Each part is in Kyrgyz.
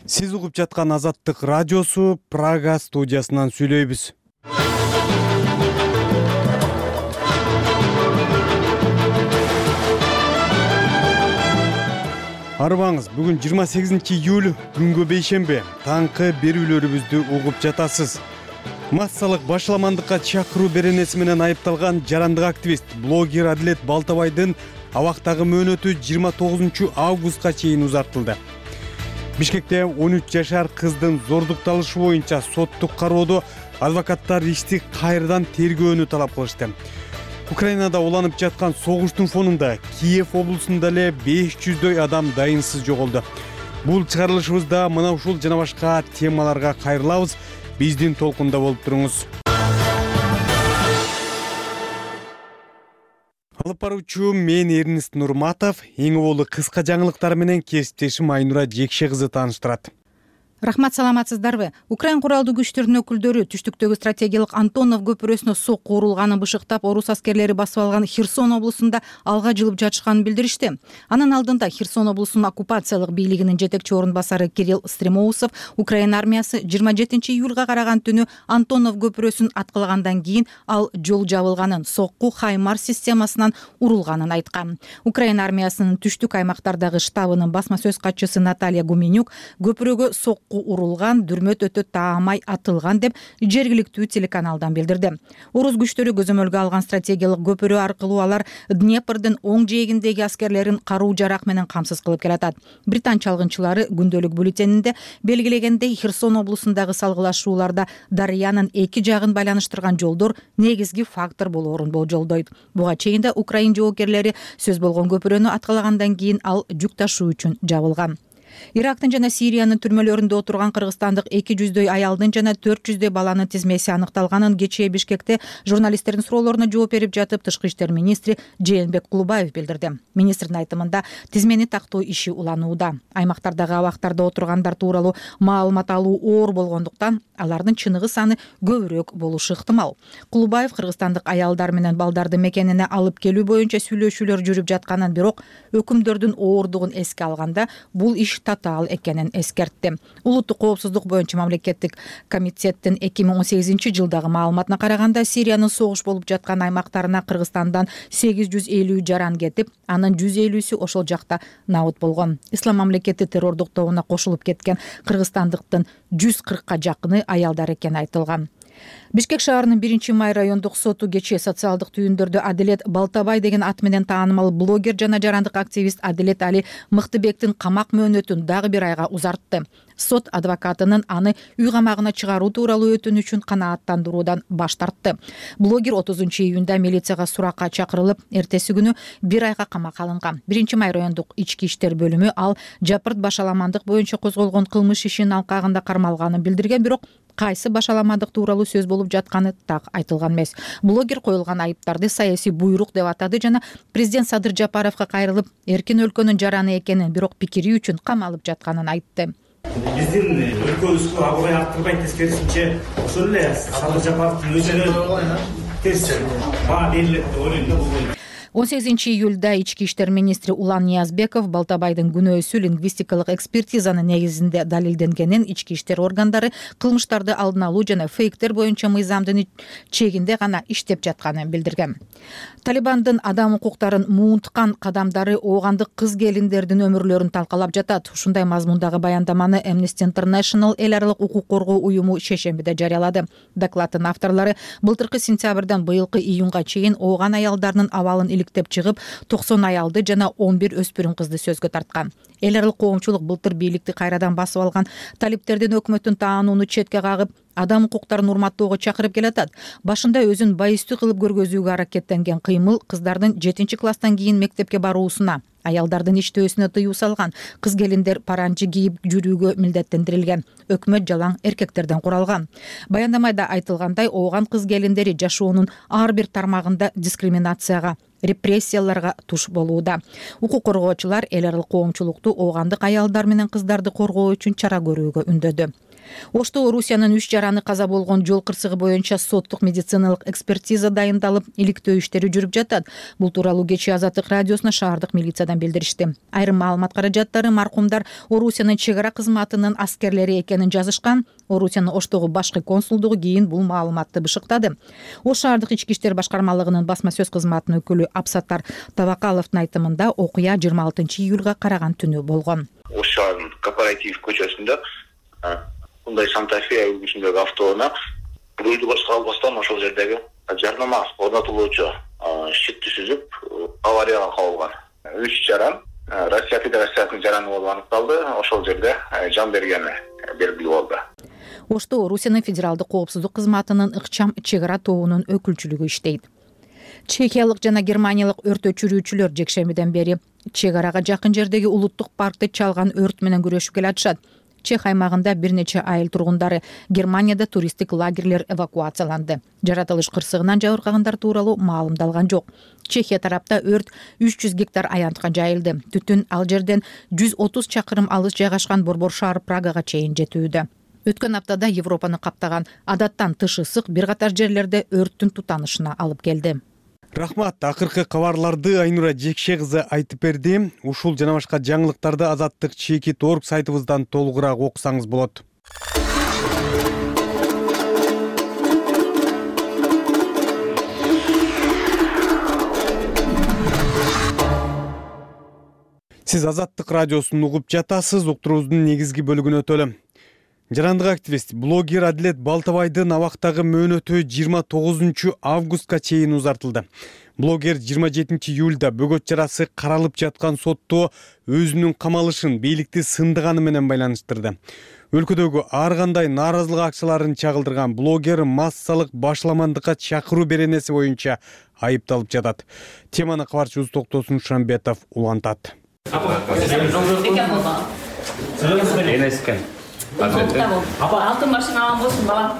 Сиз угуп жаткан Азаттык радиосу Прага студиясынан сүйлөйбүз. Арыбаңыз, бүгүн 28 июль, күнгө бейшембе, таңкы берүүлөрүбүздү угуп жатасыз. Массалык башламандыкка чакыруу беренеси менен айыпталган жарандык активист, блогер Адилет Балтабайдын абактагы мөөнөтү 29 августка чейин узартылды. Бишкекте 13 жашар кыздын зордукталышы боюнча соттук кароодо адвокаттар ишти кайрадан тергөөнү талап кылышты. Украинада уланып жаткан согуштун фонунда Киев облусунда эле 500дөй адам дайынсыз жоголду. Бул чыгарылышыбызда мына ушул жана башка темаларга кайрылабыз. Биздин толкунда болуп туруңуз. Алып баруучу мен Эрнест Нурматов, эң оболу кыска жаңылыктар менен кесиптешим Айнура Жекше кызы тааныштырат. Рахмат, саламатсыздарбы? Украин куралдуу күчтөрүнүн өкүлдөрү түштүктөгү стратегиялык Антонов көпүрөсүнө сокку урулганын бышыктап, орус аскерлери басып алган Херсон облусунда алга жылып жатышканын билдиришти. Анын алдында Херсон облусунун оккупациялык бийлигинин жетекчи орун басары Кирилл Стремоусов Украин армиясы 27 июлга караган түнү Антонов көпүрөсүн аткылагандан кийин ал жол жабылганын, сокку Хаймар системасынан урулганын айткан. Украин армиясынын түштүк аймактардагы штабынын басма сөз катчысы Наталья Гуменюк көпүрөгө сокку урулган, дүрмөт өтө таамай атылган деп жергиликтүү телеканалдан билдирди. Орус күчтөрү көзөмөлгө алган стратегиялык көпүрө аркылуу алар Днепрдин оң жээгиндеги аскерлерин каруу жарак менен камсыз кылып келатат. Британ чалгынчылары күндөлүк бюллетенинде белгилегендей Херсон облусундагы салгылашууларда Дарыянын эки жагын байланыштырган жолдор негизги фактор болоорун болжолдойт. Буга чейин да Украин жоокерлери сөз болгон көпүрөнү аткылагандан кийин ал жүк ташуу үчүн жабылган. Ирактын жана Сириянын түрмөлөрүндө отурган кыргызстандык 200дөй аялдын жана 400дөй баланын тизмеси аныкталганын кечээ Бишкекте журналисттердин суроолоруна жооп берип жатып Тышкы иштер министри Жээнбек Кулубаев билдирди. Министрдин айтымында тизмени тактоо иши уланууда. Аймактардагы абактарда отургандар тууралуу маалымат алуу оор болгондуктан алардын чыныгы саны көбүрөөк болушу ыктымал. Кулубаев кыргызстандык аялдар менен балдарды мекенине алып келүү боюнча сүйлөшүүлөр жүрүп жатканын, бирок өкүмдөрдүн оордугун эске алганда бул иш татаал экенин эскертти. Улуттук коопсуздук боюнча мамлекеттик комитеттин 2018 жылдагы маалыматына караганда Сириянын согуш болуп жаткан аймактарына Кыргызстандан 850 жаран кетип, анын 150сү ошол жакта набыт болгон. Ислам мамлекети террордук тобуна кошулуп кеткен кыргызстандыктын 140ка жакыны аялдар экени айтылган. Бишкек шаарынын 1-май райондук соту кечээ социалдык түйүндөрдө Адилет Балтабай деген ат менен таанымал блогер жана жарандык активист Адилет Али Мыктыбектин камак мөөнөтүн дагы бир айга узартты. Сот адвокатынын аны үй камагына чыгаруу тууралуу өтүнүчүн канааттандыруудан баш тартты. Блогер 30 июнда милицияга суракка чакырылып, эртеси күнү бир айга камакка алынган. 1-май райондук ички иштер бөлүмү ал жапырт башаламандык боюнча козголгон кылмыш ишинин алкагында кармалганын билдирген, бирок кайсы башаламандык тууралуу сөз болуп жатканы так айтылган эмес. Блогер коюлган айыптарды саясий буйрук деп атады жана президент Садыр Жапаровго кайрылып, эркин өлкөнүн жараны экенин, бирок пикири үчүн камалып жатканын айтты. Биздин өлкөбүзгө аброй арттырбай, тескерисинче ошол эле Садыр Жапаровдун өзүнө терс баа берилет деп ойлойм да бул. 18 июлда ички иштер министри Улан Ниязбеков Балтабайдын күнөөсү лингвистикалык экспертизанын негизинде далилденгенин, ички иштер органдары кылмыштарды алдын алуу жана фейктер боюнча мыйзамдын чегинде гана иштеп жатканын билдирген. Талибандын адам укуктарын муунткан кадамдары оогандык кыз келиндердин өмүрлөрүн талкалап жатат. Ушундай мазмундагы баяндаманы Amnesty International эл аралык укук коргоо уюму шейшембиде жарыялады. Докладдын авторлору былтыркы сентябрдан быйылкы июнга чейин ооган аялдардын абалын иликтеп чыгып, 90 аялды жана 11 өспүрүм кызды сөзгө тарткан. Эл аралык коомчулук былтыр бийликти кайрадан басып алган талиптердин өкмөттүн таанууну четке кагып, адам укуктарын урматтоого чакырып келатат. Башында өзүн байыстуу кылып көргөзүүгө аракеттенген кыймыл кыздардын 7-класстан кийин мектепке баруусуна, аялдардын иштөөсүнө тыюу салган. Кыз келиндер паранжы кийип жүрүүгө милдеттендирилген. Өкмөт жалаң эркектерден куралган. Баяндамада айтылгандай, ооган кыз келиндери жашоонун ар бир тармагында дискриминацияга, репрессияларга туш болууда. Укук коргоочулар эл аралык коомчулукту оогандык аялдар менен кыздарды коргоо үчүн чара көрүүгө үндөдү. Ошто Орусиянын 3 жараны каза болгон жол кырсыгы боюнча соттук медициналык экспертиза дайындалып, иликтөө иштери жүрүп жатат. Бул тууралуу кечээ Азаттык радиосуна шаардык милициядан билдиришти. Айрым маалымат каражаттары маркумдар Орусиянын чек ара кызматынын аскерлери экенин жазышкан. Орусиянын Оштогу башкы консулдугу кийин бул маалыматты бышыктады. Ош шаардык ички иштер башкармалыгынын басма сөз кызматынын өкүлү Абсаттар Табакаловдун айтымында окуя 26-июлга караган түнү болгон. Ош шаарынын Корпоратив көчөсүндө мындай Санта-Фе үлгүсүндөгү автоунаа рулду башка албастан ошол жердеги жарнама орнотулуучу щитти сүзүп аварияга кабылган. 3 жаран Россия Федерациясынын жараны болуп аныкталды. Ошол жерде жан бергени белгилүү болду. Ошто Орусиянын федералдык коопсуздук кызматынын ыкчам чек ара тобунун өкүлчүлүгү иштейт. Чехиялык жана германиялык өрт өчүрүүчүлөр жекшембиден бери чек арага жакын жердеги улуттук паркты чалган өрт менен күрөшүп келатышат. Чех аймагында бир нече айыл тургундары Германияда туристтик лагерлер эвакуацияланды. Жаратылыш кырсыгынан жабыркагандар тууралуу маалымдалган жок. Чехия тарапта өрт 300 гектар аянтка жайылды. Түтүн ал жерден 130 чакырым алыс жайгашкан борбор шаар Прагага чейин жетүүдө. Өткөн аптада Европаны каптаган адаттан тыш ысык бир катар жерлерде өрттүн тутанышына алып келди. Рахмат, акыркы кабарларды Айнура Жекше кызы айтып берди. Ушул жана башка жаңылыктарды Азаттык Чекит.org сайтыбыздан толугураак окусаңыз болот. Сиз Азаттык радиосун угуп жатасыз. Уктуруубуздун негизги бөлүгүнө өтөлү. Жарандык активист, блогер Адлет Балтабайдын абактагы мөөнөтү 29 августка чейин узартылды. Блогер 27 июлда бөгөт жарасы каралып жаткан сотто өзүнүн камалышын бийликти сындыганы менен байланыштырды. Өлкөдөгү ар кандай нааразылык акчаларын чагылдырган блогер массалык башламандыкка чакыруу беренеси боюнча айыпталып жатат. Теманы кабарчыбыз Токтосун Шамбетов улантат. Апа, алтын машина алган болсун балам.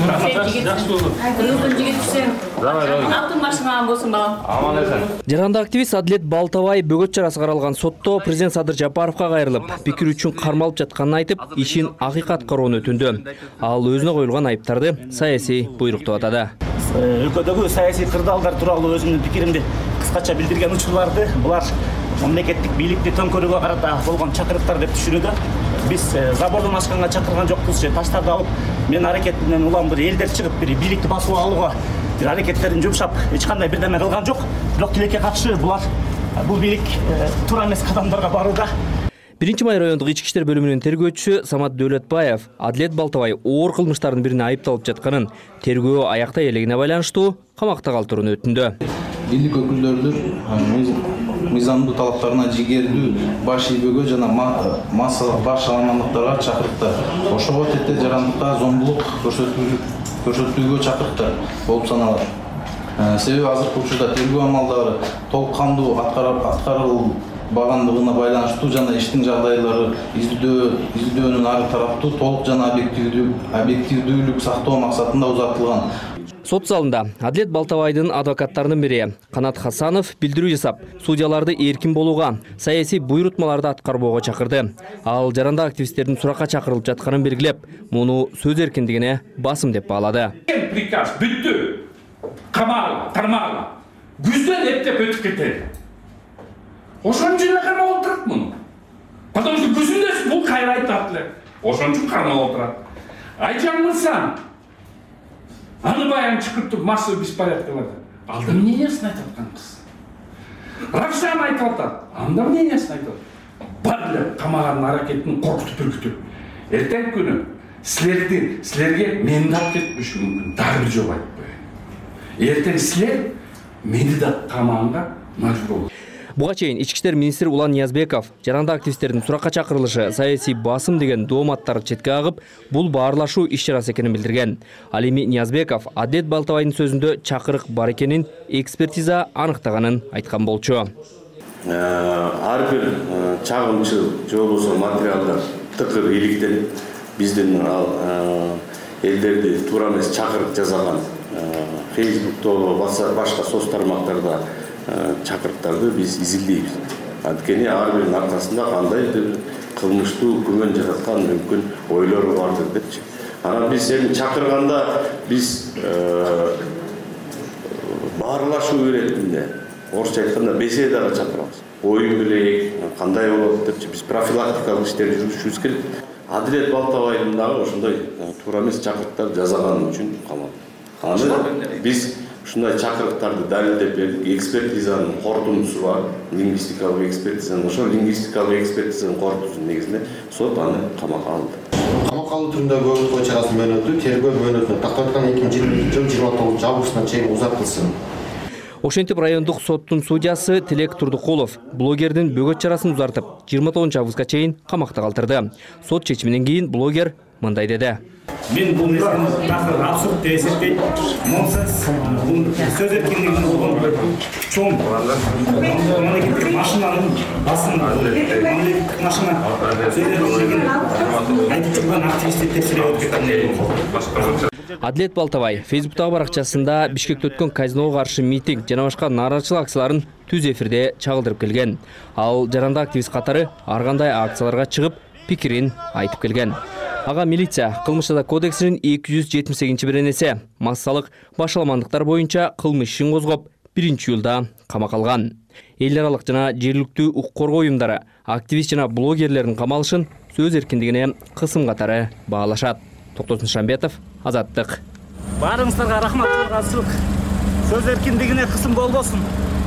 Алтын машина алган болсун балам. Жаранды активист Адлет Балтабай бөгөт жарасы каралган сотто президент Садыр Жапаровго кайрылып, пикир үчүн кармалып жатканын айтып, ишин акыйкат кароону өтүндү. Ал өзүнө коюлган айыптарды саясий буйрук деп атады. Өлкөдөгү саясий кырдаалдар тууралуу өзүмдүн пикиримди кыскача билдирген учурларды булар мамлекеттик бийликти төңкөрүүгө карата болгон чакырыктар деп түшүнүүдө. Биз забордон ашканга чакырган жокпуз же таштарды алып мен аракет менен улам бир элдер чыгып бир бийликти басып алууга бир аракеттерин жумшап эч кандай бирдеме кылган жок. Бирок тилекке каршы булар бул бийлик туура эмес кадамдарга барууда. 1-май райондук ички иштер бөлүмүнүн тергөөчүсү Самат Дөөлөтбаев Адлет Балтабай оор кылмыштардын бирине айыпталып жатканын, тергөө аяктай элегине байланыштуу камакта калтырууну өтүндү. Бийлик өкүлдөрү мыйзамдуу талаптарына жигердүү баш ийбөөгө жана массалык башаламандыктарга чакырыкты. Ошого тетте жарандыкта зомбулук көрсөтүүгө чакырыкты болуп саналат. Себеби азыркы учурда тергөө амалдары толук кандуу аткарылбагандыгына байланыштуу жана иштин жагдайлары изилдөөнүн ар тараптуу толук жана объективдүүлүк сактоо максатында узартылган. Сот залында Адлет Балтабайдын адвокаттарынын бири Канат Хасанов билдирүү жасап, судьяларды эркин болууга, саясий буйрутмаларды аткарбоого чакырды. Ал жарандык активисттердин суракка чакырылып жатканын белгилеп, муну сөз эркиндигине басым деп баалады. Приказ бүттү. Камагыла, тармагыла. Күздөн эптеп өтүп кетти. Ошон үчүн кармап отурат муну. Потому что күзүндө бул кайра айтат эле. Ошон үчүн кармап отурат. Айжаңмырсаң аны баян чыкыртып массовый беспорядкаларды. Алда мнениясын айтып аткан кыз. Равшан айтып атат. Анда мнениясын айтып атат. Бар эле камаган аракетин коркутуп үркүтүп. Эртең күнү силерге мени да алып кетиши мүмкүн. Дагы бир жолу айтып коеюн. Эртең силер мени да камаганга мажбур болот. Буга чейин ички иштер министри Улан Ниязбеков жарандык активисттердин суракка чакырылышы саясий басым деген дооматтарды четке агып, бул баарлашуу иш чарасы экенин билдирген. Ал эми Ниязбеков Адлет Балтабайдын сөзүндө чакырык бар экенин экспертиза аныктаганын айткан болчу. Ар бир чагымчыл же болбосо материалдар тыкыр иликтенип, биздин элдерди туура эмес чакырык жасаган Facebook'то башка соц тармактарда чакырыктарды биз изилдейбиз. Анткени ар биринин аркасында кылмыштуу күмөн жараткан мүмкүн ойлору бардыр депчи. Анан биз эми чакырганда биз баарлашуу иретинде, орусча айтканда беседага чакырабыз. Оюн билейик, кандай болот депчи биз профилактикалык иштер жүргүзүшүбүз керек. Адилет Балтабайдын дагы ошондой туура эмес чакырыктар жасаганы үчүн камалды. Аны биз ушундай чакырыктарды далилдеп бердик. Экспертизанын корутундусу бар, лингвистикалык экспертизанын. Ошол лингвистикалык экспертизанын корутуусунун негизинде сот аны камакка алды. Камакка алуу түрүндө көбүк кой чарасынын мөөнөтү тергөө мөөнөтүнө тактап аткан 2020 жыл 29 августуна чейин узартылсын. Ошентип райондук соттун судьясы Тилек Турдукулов блогердин бөгөт чарасын узартып 29 августка чейин камакта калтырды. Сот чечиминен кийин блогер мындай деди. Мен бул нерсени такыр абсурд деп эсептейм. Монсенс, бул сөз эркиндигин болгон чоң мамлекеттик машинанын басын мамлекеттик машина сөз эркиндигин айтып чыккан активистти текшерип өткөн. Адилет Балтабай Фейсбуктагы баракчасында Бишкекте өткөн казиного каршы митинг жана башка нааразычылык акцияларын түз эфирде чагылдырып келген. Ал жарандык активист катары ар кандай акцияларга чыгып, пикирин айтып келген. Ага милиция кылмыш жаза кодексинин 278-беренеси массалык башаламандыктар боюнча кылмыш ишин козгоп, 1-июлда камакка алган. Эл аралык жана жергиликтүү укук коргоо уюмдары активист жана блогерлердин камалышын сөз эркиндигине кысым катары баалашат. Токтосун Шамбетов, Азаттык. Барыңыздарга рахмат, ыргазчылык. Сөз эркиндигине кысым болбосун.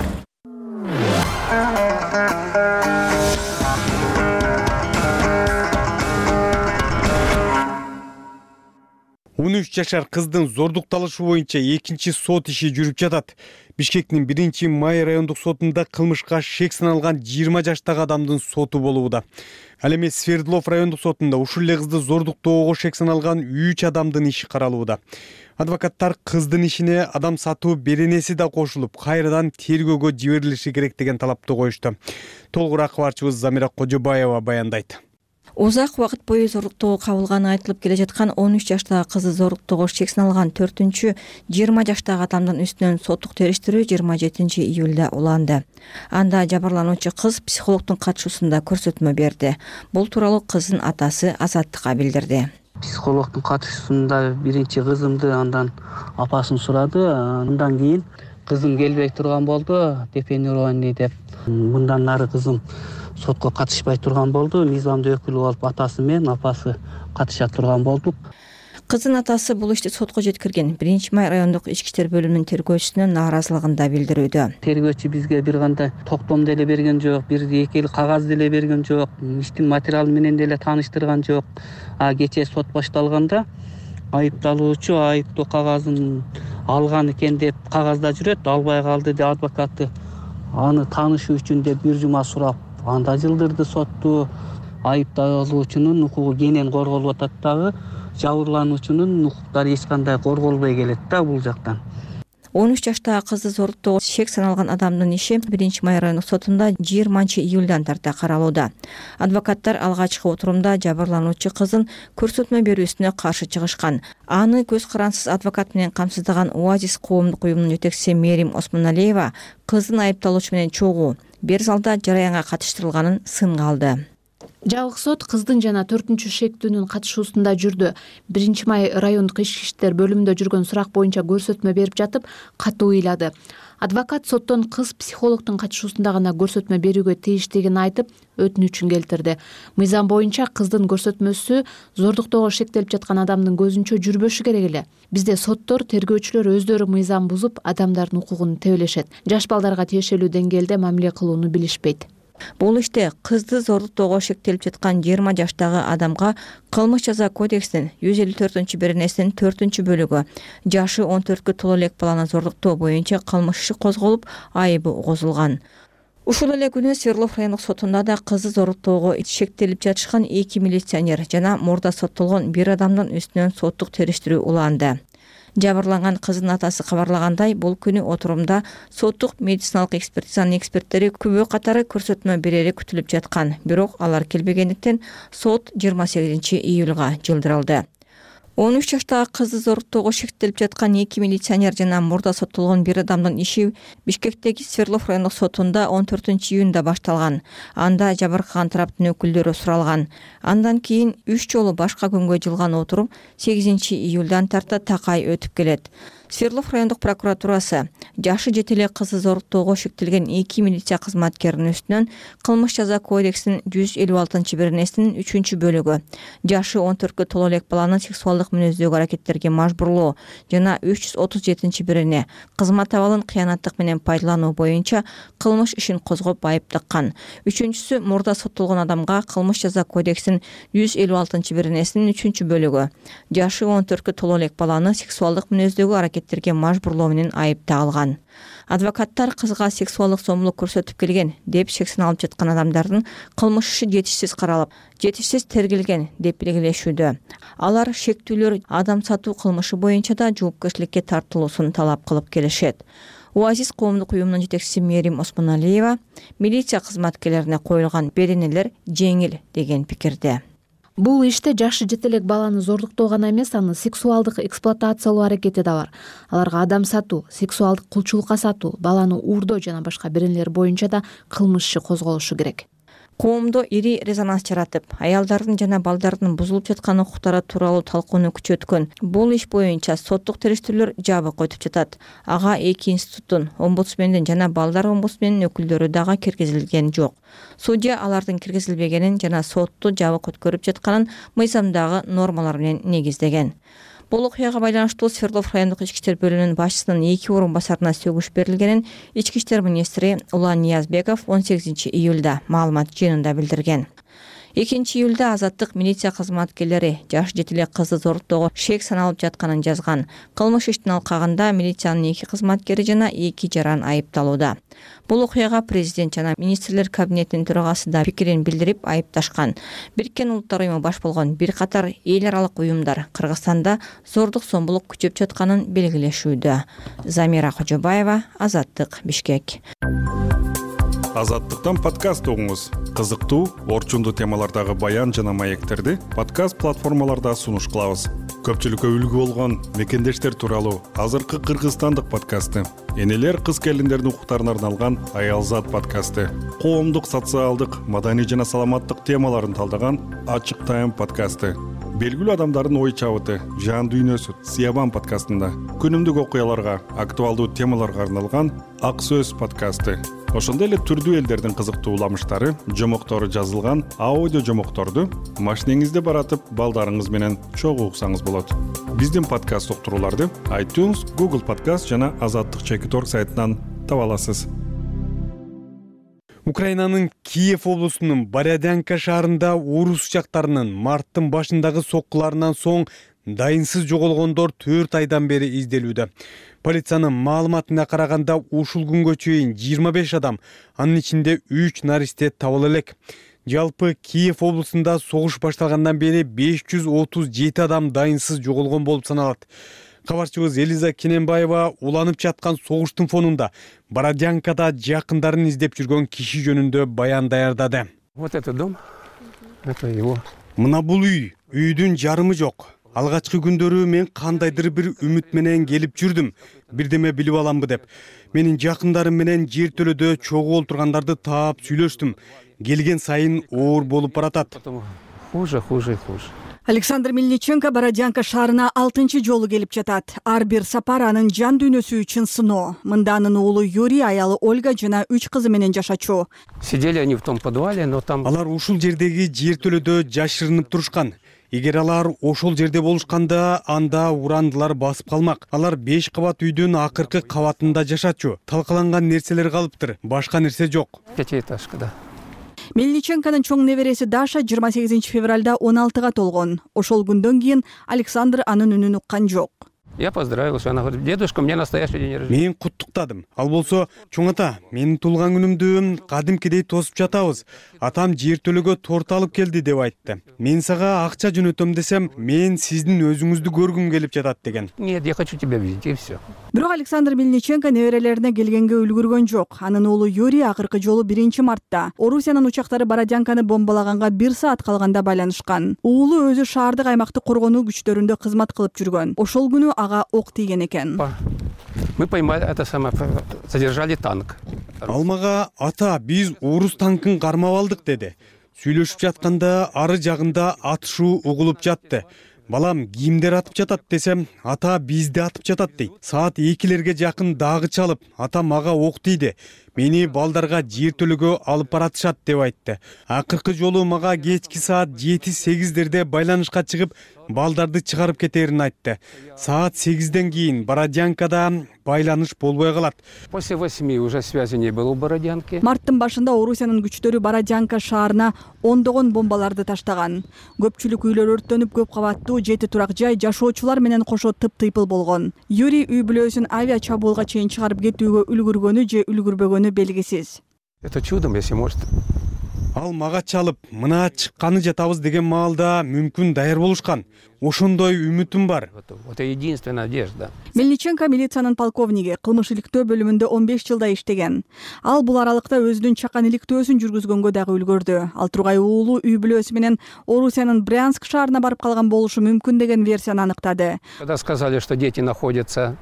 13 жашар кыздын зордукталышы боюнча экинчи сот иши жүрүп жатат. Бишкектин 1-май райондук сотунда кылмышка шек саналган 20 жаштагы адамдын соту болууда. Ал эми Свердлов райондук сотунда ушул эле кызды зордуктоого шек саналган 3 адамдын иши каралууда. Адвокаттар кыздын ишине адам сатуу беренеси да кошулуп, кайрадан тергөөгө жиберилиши керек деген талапты коюшту. Толугураак кабарчыбыз Замира Кожобаева баяндайт. Узак убакыт бою зордуктоого кабылганы айтылып келе жаткан 13 жаштагы кызды зордуктоого шек саналган 4-20 жаштагы адамдын үстүнөн соттук териштирүү 27-июлда уланды. Анда жабырлануучу кыз психологдун катышуусунда көрсөтмө берди. Бул тууралуу кыздын атасы Азаттыкка билдирди. Психологдун катышуусунда биринчи кызымды андан апасын сурады. Андан кийин кызым келбей турган болду, депенирование деп. Мындан нары кызым сотко катышпай турган болду. Мыйзамдуу өкүлү болуп атасы менен апасы катыша турган болдук. Кыздын атасы бул ишти сотко жеткирген 1-май райондук ички иштер бөлүмүнүн тергөөчүсүнүн нааразылыгын да билдирүүдө. Тергөөчү бизге бир кандай токтом деле берген жок, бир эки эл кагаз деле берген жок, иштин материалы менен деле тааныштырган жок. Кечээ сот башталганда айыпталуучу айыптоо кагазын алган экен деп кагазда жүрөт, албай калды деп адвокаты аны таанышуу үчүн деп бир жума сурап, анда жылдырды сотту. Айыпталуучунун укугу кенен корголуп атат дагы, жабырлануучунун укуктары эч кандай корголбой келет да бул жактан. 13 жаштагы кызды зордуктоого шек саналган адамдын иши 1-май райондук сотунда 20-июлдан тарта каралууда. Адвокаттар алгачкы отурумда жабырлануучу кыздын көрсөтмө берүүсүнө каршы чыгышкан. Аны көз карансыз адвокат менен камсыздаган Оазис коомдук уюмунун жетекчиси Мерим Осмоналиева кыздын айыпталуучу менен чогуу бир залда жараянга катыштырылганын сынга алды. Жабык сот кыздын жана 4-шектүүнүн катышуусунда жүрдү. 1-май райондук ички иштер бөлүмүндө жүргөн сурак боюнча көрсөтмө берип жатып, катуу ыйлады. Адвокат соттон кыз психологдун катышуусунда гана көрсөтмө берүүгө тийиштигин айтып, өтүнүчүн келтирди. Мыйзам боюнча кыздын көрсөтмөсү зордуктоого шектелип жаткан адамдын көзүнчө жүрбөшү керек эле. Бизде соттор, тергөөчүлөр өздөрү мыйзам бузуп, адамдардын укугун тебелешет. Жаш балдарга тиешелүү деңгээлде мамиле кылууну билишпейт. Бул иште кызды зордуктоого шектелип жаткан 20 жаштагы адамга кылмыш жаза кодексинин 154-беренесинин 4-бөлүгү жашы 14кө толо элек баланы зордуктоо боюнча кылмыш иши козголуп, айыбы угузулган. Ушул эле күнү Свердлов райондук сотунда да кызды зордуктоого шектелип жатышкан 2 милиционер жана мурда соттолгон бир адамдын үстүнөн соттук териштирүү уланды. Жабырланган кыздын атасы кабарлагандай, бул күнү отурумда соттук медициналык экспертизанын эксперттери күбө катары көрсөтмө берери күтүлүп жаткан. Бирок алар келбегендиктен сот 28-июлга жылдырылды. 13 жаштагы кызды зоруктоого шектелип жаткан 2 милиционер жана мурда соттолгон бир адамдын иши Бишкектеги Свердлов райондук сотунда 14-июнда башталган. Анда жабыркаган тараптын өкүлдөрү суралган. Андан кийин 3 жолу башка күнгө жылган отуруп 8-июлдан тарта такай өтүп келет. Свердлов райондук прокуратурасы жашы жете эле кызды зоруктоого шектелген 2 милиция кызматкеринин үстүнөн кылмыш жаза кодексинин 156-беренесинин 3-бөлүгү жашы 14-кө толо элек баланы сексуалдык мүнөздөгү аракеттерге мажбурлоо жана 337-берене кызмат абалын кыянаттык менен пайдалануу боюнча кылмыш ишин козгоп айып таккан. 3-сү мурда соттолгон адамга кылмыш жаза кодексинин 156-беренесинин 3-бөлүгү жашы 14-кө толо элек баланы сексуалдык мүнөздөгү аракеттерге мажбурлоо менен айып тагылган. Адвокаттар кызга сексуалдык зомбулук көрсөтүп келген деп шек саналып жаткан адамдардын кылмыш иши жетишсиз каралып, жетишсиз тергелген деп белгилешүүдө. Алар шектүүлөр адам сатуу кылмышы боюнча да жоопкерчиликке тартылуусун талап кылып келишет. УАЗИЗ коомдук уюмунун жетекчиси Мерим Осмоналиева милиция кызматкерлерине коюлган беренелер жеңил деген пикирде. Бул иште жашы жете элек баланы зордуктоо гана эмес, аны сексуалдык эксплуатациялоо аракети да бар. Аларга адам сатуу, сексуалдык кулчулукка сатуу, баланы уурдоо жана башка беренелер боюнча да кылмыш иши козголушу керек. Коомдо ири резонанс жаратып, аялдардын жана балдардын бузулуп жаткан укуктары тууралуу талкууну күчөткөн бул иш боюнча соттук териштирүүлөр жабык өтүп жатат. Ага 2 институттун, омбудсмендин жана балдар омбудсменинин өкүлдөрү дагы киргизилген жок. Судья алардын киргизилбегенин жана сотту жабык өткөрүп жатканын мыйзамдагы нормалар менен негиздеген. Бул окуяга байланыштуу Свердлов райондук ички иштер бөлүмүнүн башчысынын 2 орун басарына сөгүш берилгенин ички иштер министри Улан Ниязбеков 18-июлда маалымат жыйынында билдирген. 2-июлда Азаттык милиция кызматкерлери жашы жете элек кызды зоруктоого шек саналып жатканын жазган. Кылмыш иштин алкагында милициянын 2 кызматкери жана 2 жаран айыпталууда. Бул окуяга президент жана министрлер кабинетинин төрагасы да пикирин билдирип айыпташкан. Бириккен Улуттар уюму баш болгон бир катар эл аралык уюмдар Кыргызстанда зордук зомбулук күчөп жатканын белгилешүүдө. Замира Кожобаева, Азаттык, Бишкек. Азаттыктан подкаст угуңуз. Кызыктуу, орчундуу темалардагы баян жана маектерди подкаст платформаларда сунуш кылабыз. Көпчүлүккө үлгү болгон мекендештер тууралуу азыркы кыргызстандык подкасты, энелер кыз келиндердин укуктарына арналган Аялзат подкасты, коомдук, социалдык, маданий жана саламаттык темаларын талдаган Ачык Тайм подкасты, белгилүү адамдардын ой чабыты, жан дүйнөсү Сиябан подкастында, күнүмдүк окуяларга, актуалдуу темаларга арналган Ак Сөз подкасты. Ошондой эле түрдүү элдердин кызыктуу уламыштары, жомоктору жазылган аудио жомокторду машинеңизде баратып балдарыңыз менен чогуу уксаңыз болот. Биздин подкаст уктурууларды iTunes, Google Podcast жана Азаттык.org сайтынан таба аласыз. Украинанын Киев облусунун Бородянка шаарында орус учактарынын марттын башындагы соккуларынан соң дайынсыз жоголгондор 4 айдан бери изделүүдө. Полициянын маалыматына караганда ушул күнгө чейин 25 адам, анын ичинде 3 наристе табыла элек. Жалпы Киев облусунда согуш башталгандан бери 537 адам дайынсыз жоголгон болуп саналат. Кабарчыбыз Элиза Кененбаева уланып жаткан согуштун фонунда Бородянкада жакындарын издеп жүргөн киши жөнүндө баян даярдады. Вот этот дом, это его. Мына бул үйдүн жарымы жок. Алгачкы күндөрү мен кандайдыр бир үмүт менен келип жүрдүм. Бирдеме билип аламбы деп. Менин жакындарым менен жер төлөдө чогуу олтургандарды таап сүйлөштүм. Келген сайын оор болуп баратат. Хуже. Александр Мельниченко Бородянка шаарына 6-чы жолу келип жатат. Ар бир сапар анын жан дүйнөсү үчүн сыноо. Мында анын уулу Юрий, аялы Ольга жана 3 кызы менен жашачу. Сидели они в том подвале, но там... Алар ушул жердеги жер төлөдө жашырынып турушкан. Эгер алар ошол жерде болушканда, анда урандылар басып калмак. Алар 5 кабат үйдүн акыркы кабатында жашачу. Талкаланган нерселер калыптыр, башка нерсе жок. 5-этажкада. Мельниченконун чоң небереси Даша 28 февралда 16-га толгон. Ошол күндөн кийин Александр анын үнүн уккан жок. Я поздравился, она говорит, дедушка, мне настоящий день рождения. Мен куттуктадым. Ал болсо, чоң ата, менин туулган күнүмдү кадимкидей тосуп жатабыз. Атам жер төлөгө торт алып келди деп айтты. Мен сага акча жөнөтөм десем, мен сиздин өзүңүздү көргүм келип жатат деген. Нет, я хочу тебя видеть, и все. Бирок Александр Мельниченко неберелерине келгенге үлгүргөн жок. Анын уулу Юрий акыркы жолу 1-мартта Орусиянын учактары Бородянканы бомбалаганга 1 саат калганда байланышкан. Уулу өзү шаардык аймакты коргонуу күчтөрүндө кызмат кылып жүргөн. Ошол күнү ага ок тийген экен. Мы поймали это самое, задержали танк. Алмага ата, биз орус танкын кармап алдык деди. Сүйлөшүп жатканда ары жагында атышуу угулуп жатты. Балам, кимдер атып жатат десем, ата бизди атып жатат дейт. Саат 2-лерге жакын дагы чалып, ата мага ок тийди. Мени балдарга жер төлөгө алып баратышат деп айтты. Акыркы жолу мага кечки саат 7-8-дерде байланышка чыгып, балдарды чыгарып кетерин айтты. Саат 8-ден кийин Бородянкада байланыш болбой калат. После 8 уже связи не было у Бородянки. Марттын башында Орусиянын күчтөрү Бородянка шаарына ондогон бомбаларды таштаган. Көпчүлүк үйлөр өрттөнүп, көп кабаттуу 7 турак жай жашоочулар менен кошо тыптыйпыл болгон. Юрий үй бүлөсүн авиа чабуулга чейин чыгарып кетүүгө үлгүргөнү же үлгүрбөгөнү белгисиз. Это чудом, если может. Ал мага чалып, мына чыкканы жатабыз деген маалда мүмкүн даяр болушкан. Ошондой үмүтүм бар. Это единственная надежда. Мельниченко милициянын полковниги, кылмыш иликтөө бөлүмүндө 15 жылда иштеген. Ал бул аралыкта өзүнүн чакан иликтөөсүн жүргүзгөнгө дагы үлгөрдү. Ал тургай уулу үй бүлөсү менен Орусиянын Брянск шаарына барып калган болушу мүмкүн деген версияны аныктады. Когда сказали, что дети находятся...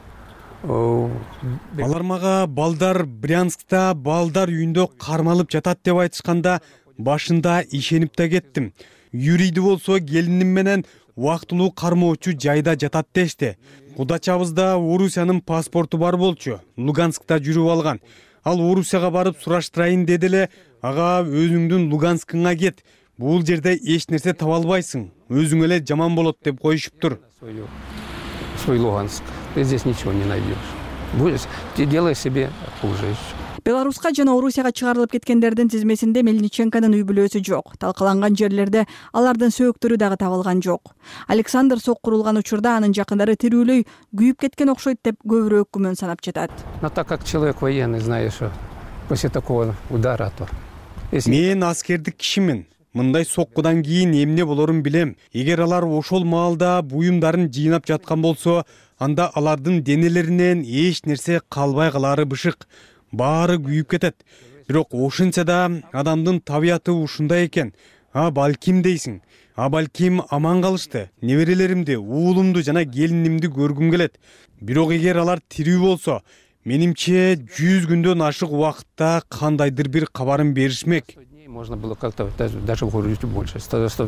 Алар мага балдар Брянскта балдар үйүндө кармалып жатат деп айтышканда башында ишенип да кеттим. Юрийди болсо келиним менен убактылуу кармоочу жайда жатат дешти. Кудачабызда Орусиянын паспорту бар болчу. Луганскта жүрүп алган. Ал Орусияга барып сураштырайын деди эле, ага өзүңдүн Луганскыңа кет. Бул жерде эч нерсе таба албайсың. Өзүң эле жаман болот деп коюшуптур. Свой Луганск. Ты здесь ничего не найдешь. Ты делаешь себе хуже. Беларуска жана Орусияга чыгарылып кеткендердин тизмесинде Мельниченконун үй бүлөсү жок. Талкаланган жерлерде алардын сөөктөрү дагы табылган жок. Александр соккурулган учурда анын жакындары тирүүлөй күйүп кеткен окшойт деп көбүрөөк күмөн санап жатат. Но так как человек военный, знаешь, что после такого удара то. Мен аскердик кишимин. Мындай соккудан кийин эмне болорун билем. Эгер алар ошол маалда буюмдарын жыйнап жаткан болсо, анда алардын денелеринен эч нерсе калбай калары бышык. Баары күйүп кетет. Бирок ошентсе да адамдын табияты ушундай экен. Балким дейсиң. Балким аман калышты. Неберелеримди, уулумду жана келинимди көргүм келет. Бирок эгер алар тирүү болсо, менимче 100 күндөн ашык убакытта кандайдыр бир кабарын беришмек. Можно было как-то даже чуть больше.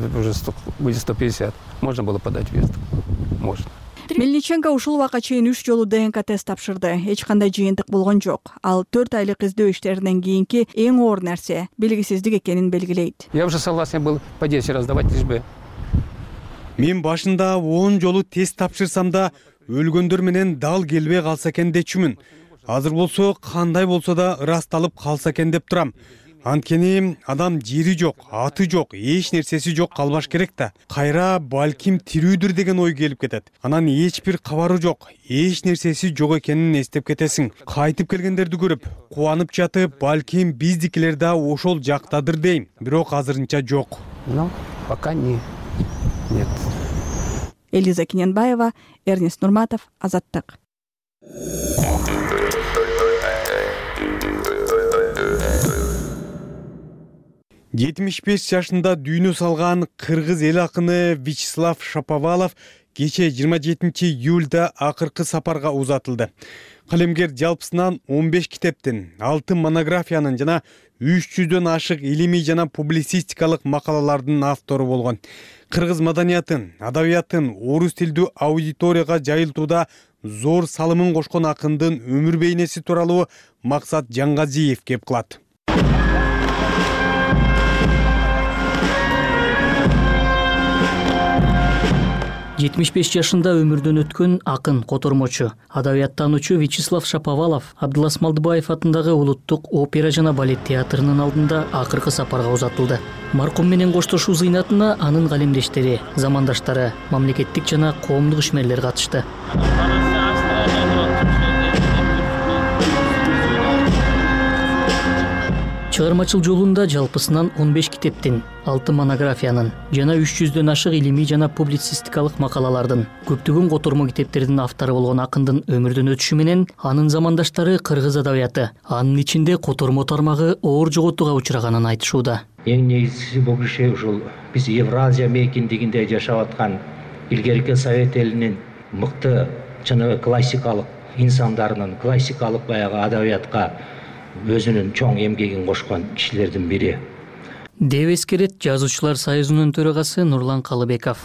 150. Можно было подать вестку. Можно. Мельниченко ушул убакка чейин 3 жолу ДНК тест тапшырды. Эч кандай жыйынтык болгон жок. Ал 4 айлык издөө иштеринен кийинки эң оор нерсе белгисиздик экенин белгилейт. Я уже согласен был по 10 раз давать, лишь бы. Мен башында 10 жолу тест тапшырсам да өлгөндөр менен дал келбей калса экен дечүмүн. Азыр болсо кандай болсо да ырасталып калса экен деп турам. Анткени адам жери жок, аты жок, эч нерсеси жок калбаш керек да. Кайра балким тирүүдүр деген ой келип кетет. Анан эч бир кабары жок, эч нерсеси жок экенин эстеп кетесиң. Кайтып келгендерди көрүп, кубанып жатып, балким биздикилер да ошол жактадыр дейм. Бирок азырынча жок. Ну, пока нет. Элиза Кененбаева, Эрнест Нурматов, Азаттык. 75 жашында дүйнө салган кыргыз эл акыны Вячеслав Шаповалов кече 27 июлда акыркы сапарга узатылды. Калемгер жалпысынан 15 китептин, 6 монографиянын жана 300дөн ашык илимий жана публицистикалык макалалардын автору болгон. Кыргыз маданиятын, адабиятын орус тилдүү аудиторияга жайылтууда зор салымын кошкон акындын өмүр бейнеси тууралуу Максат Жаңгазиев кеп кылат. 75 жашында өмүрдөн өткөн акын, котормочу, адабияттануучу Вячеслав Шаповалов Абдылас Малдыбаев атындагы улуттук опера жана балет театрынын алдында акыркы сапарга узатылды. Маркум менен коштошуу зыйнатына анын калемдештери, замандаштары, мамлекеттик жана коомдук ишмерлер катышты. Чыгармачыл жолунда жалпысынан 15 китептин, 6 монографиянын жана 300дөн ашык илимий жана публицистикалык макалалардын, көптөгөн котормо китептердин автору болгон акындын өмүрдөн өтүшү менен анын замандаштары кыргыз адабияты, анын ичинде котормо тармагы оор жоготууга учраганын айтышууда. Эң негизгиси бул киши ушул биз Евразия мейкиндигинде жашап аткан илгерки Совет элинин мыкты жана классикалык инсандарынын, классикалык баягы адабиятка өзүнүн чоң эмгегин кошкон кишилердин бири деп эскерет Жазуучулар союзунун төрагасы Нурлан Калыбеков.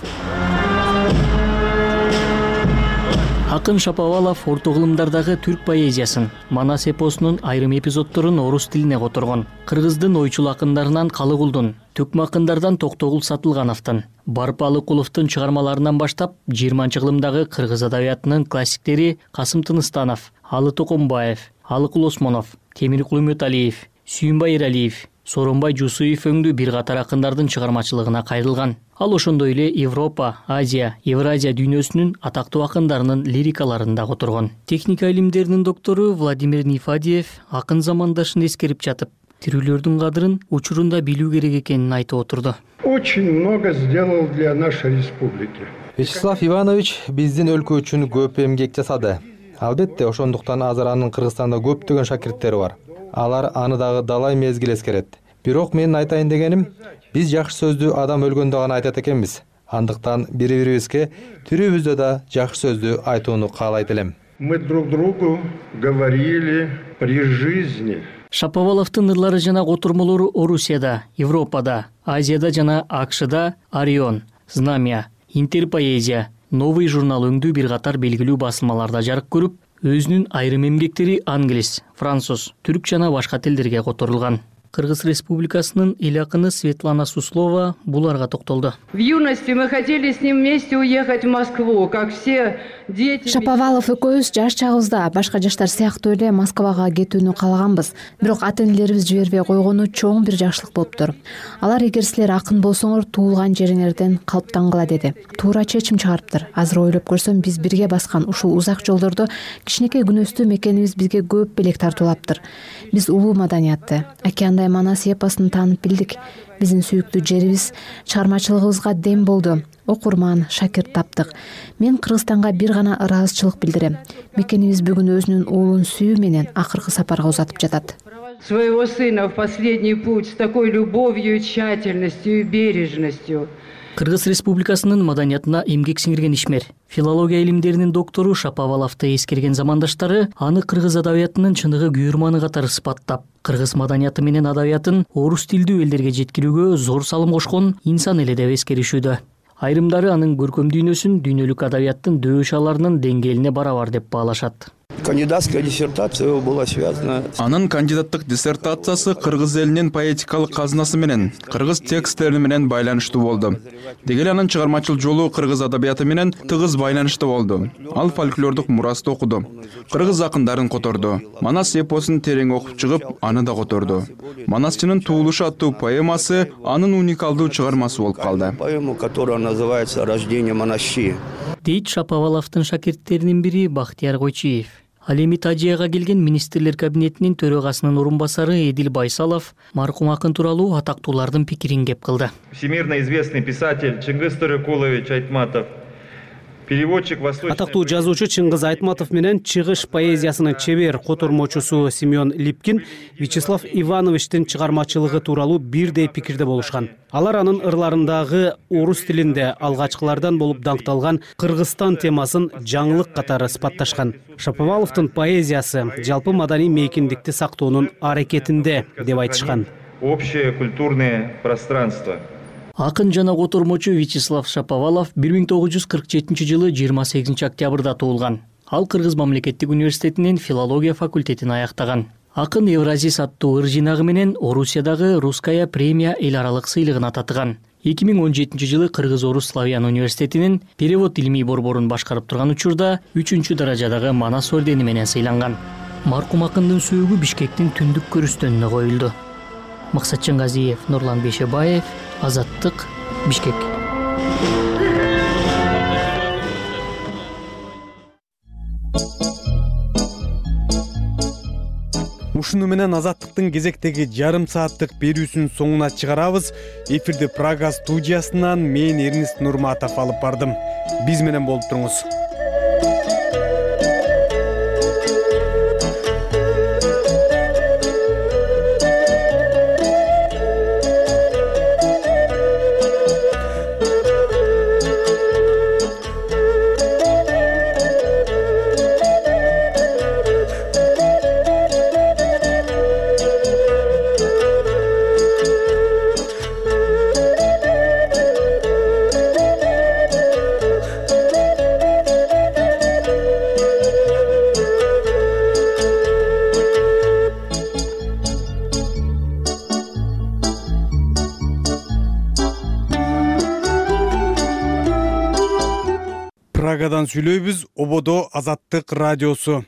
Акын Шаповалов орто кылымдардагы түрк поэзиясын, Манас эпосунун айрым эпизоддорун орус тилине которгон. Кыргыздын ойчул акындарынан Калыгулдун, төкмө акындардан Токтогул Сатылгановдун, Барып Алыкуловдун чыгармаларынан баштап 20-кылымдагы кыргыз адабиятынын классиктери Касым Тыныстанов, Алы Токомбаев, Алыкул Осмонов, Темиркул Үмөталиев, Сүйүнбай Эралиев, Сооронбай Жусуев өңдүү бир катар акындардын чыгармачылыгына кайрылган. Ал ошондой эле Европа, Азия, Евразия дүйнөсүнүн атактуу акындарынын лирикаларын да которгон. Техника илимдеринин доктору Владимир Нифадиев акын замандашын эскерип жатып, тирүүлөрдүн кадырын учурунда билүү керек экенин айтып отурду. Очень много сделал для нашей республики. Вячеслав Иванович биздин өлкө үчүн көп эмгек жасады. Албетте, ошондуктан азыр анын Кыргызстанда көптөгөн шакирттери бар. Алар аны дагы далай мезгил эскерет. Бирок менин айтайын дегеним, биз жакшы сөздү адам өлгөндө гана айтат экенбиз. Андыктан бири-бирибизге тирүүбүздө да жакшы сөздү айтууну каалайт элем. Мы друг другу говорили при жизни. Шаповаловдун ырлары жана котормолору Орусияда, Европада, Азияда жана АКШда Орион, Знамя, Интерпоэзия, Новый журнал өңдүү бир катар белгилүү басылмаларда жарык көрүп, өзүнүн айрым эмгектери англис, француз, түрк жана башка тилдерге которулган. Кыргыз Республикасынын эл акыны Светлана Суслова буларга токтолду. В юности мы хотели с ним вместе уехать в Москву, как все дети. Шаповалов экөөбүз жаш чагыбызда башка жаштар сыяктуу эле Москвага кетүүнү каалаганбыз. Бирок ата-энелерибиз жибербей койгону чоң бир жакшылык болуптур. Алар эгер силер акын болсоңор туулган жериңерден калыптангыла деди. Туура чечим чыгарыптыр. Азыр ойлоп көрсөм, биз бирге баскан ушул узак жолдордо кичинекей күнөстүү мекенибиз бизге көп белек тартуулаптыр. Биз улуу маданиятты, океандай Манас эпосун таанып билдик. Биздин сүйүктүү жерибиз чыгармачылыгыбызга дем болду. Окурман, шакирт таптык. Мен Кыргызстанга бир гана ыраазычылык билдирем. Мекенибиз бүгүн өзүнүн уулун сүйүү менен акыркы сапарга узатып жатат. Своего сына в последний путь с такой любовью, тщательностью и бережностью. Кыргыз Республикасынын маданиятына эмгек сиңирген ишмер, филология илимдеринин доктору Шаповаловду эскерген замандаштары аны кыргыз адабиятынын чыныгы күйөрманы катары сыпаттап, кыргыз маданияты менен адабиятын орус тилдүү элдерге жеткирүүгө зор салым кошкон инсан эле деп эскеришүүдө. Айрымдары анын көркөм дүйнөсүн дүйнөлүк адабияттын дөшаларынын деңгээлине барабар деп баалашат. Кандидатская диссертация была связана. Анын кандидаттык диссертациясы кыргыз элинин поэтикалык казынасы менен, кыргыз тексттери менен байланыштуу болду. Деги эле анын чыгармачыл жолу кыргыз адабияты менен тыгыз байланыштуу болду. Ал фольклордук мурасты окуду. Кыргыз акындарын которду. Манас эпосун терең окуп чыгып, аны да которду. Манасчынын туулушу аттуу поэмасы анын уникалдуу чыгармасы болуп калды. Поэма, которая называется «Рождение монащи». Дейт Шаповаловдун шакирттеринин бири Бахтияр Койчиев. Ал эми Тажияга келген министрлер кабинетинин төрагасынын орун басары Эдил Байсалов маркум акын тууралуу атактуулардын пикирин кеп кылды. Всемирно известный писатель Чыңгыз Төрөкулович Айтматов, переводчик восточный... Атактуу жазуучу Чыңгыз Айтматов менен чыгыш поэзиясынын чебер котормочусу Семен Липкин Вячеслав Ивановичтин чыгармачылыгы тууралуу бирдей пикирде болушкан. Алар анын ырларындагы орус тилинде алгачкылардан болуп даңкталган Кыргызстан темасын жаңылык катары сыпатташкан. Шаповаловдун поэзиясы жалпы маданий мейкиндикти сактоонун аракетинде деп айтышкан. Общее культурное пространство. Акын жана котормочу Вячеслав Шаповалов 1947 жылы 28 октябрда туулган. Ал Кыргыз мамлекеттик университетинин филология факультетин аяктаган. Акын Евразис аттуу ыр жинагы менен Орусиядагы Русская премия эл аралык сыйлыгына татыган. 2017 Кыргыз Орус Славян университетинин перевод илимий борборун башкарып турган учурда 3-даражадагы Манас ордени менен сыйланган. Маркум акындын сөөгү Бишкектин түндүк көрүстөнүнө коюлду. Максатжан Газиев, Нурлан Бейшебаев, Азаттык, Бишкек. Ушуну менен Азаттыктын кезектеги жарым сааттык берүүсүн соңуна чыгарабыз. Эфирди Прага студиясынан мен Эрнист Нурматов алып бардым. Биз менен болуп туруңуз. Прагадан сүйлөйбүз, Ободо Азаттык радиосу.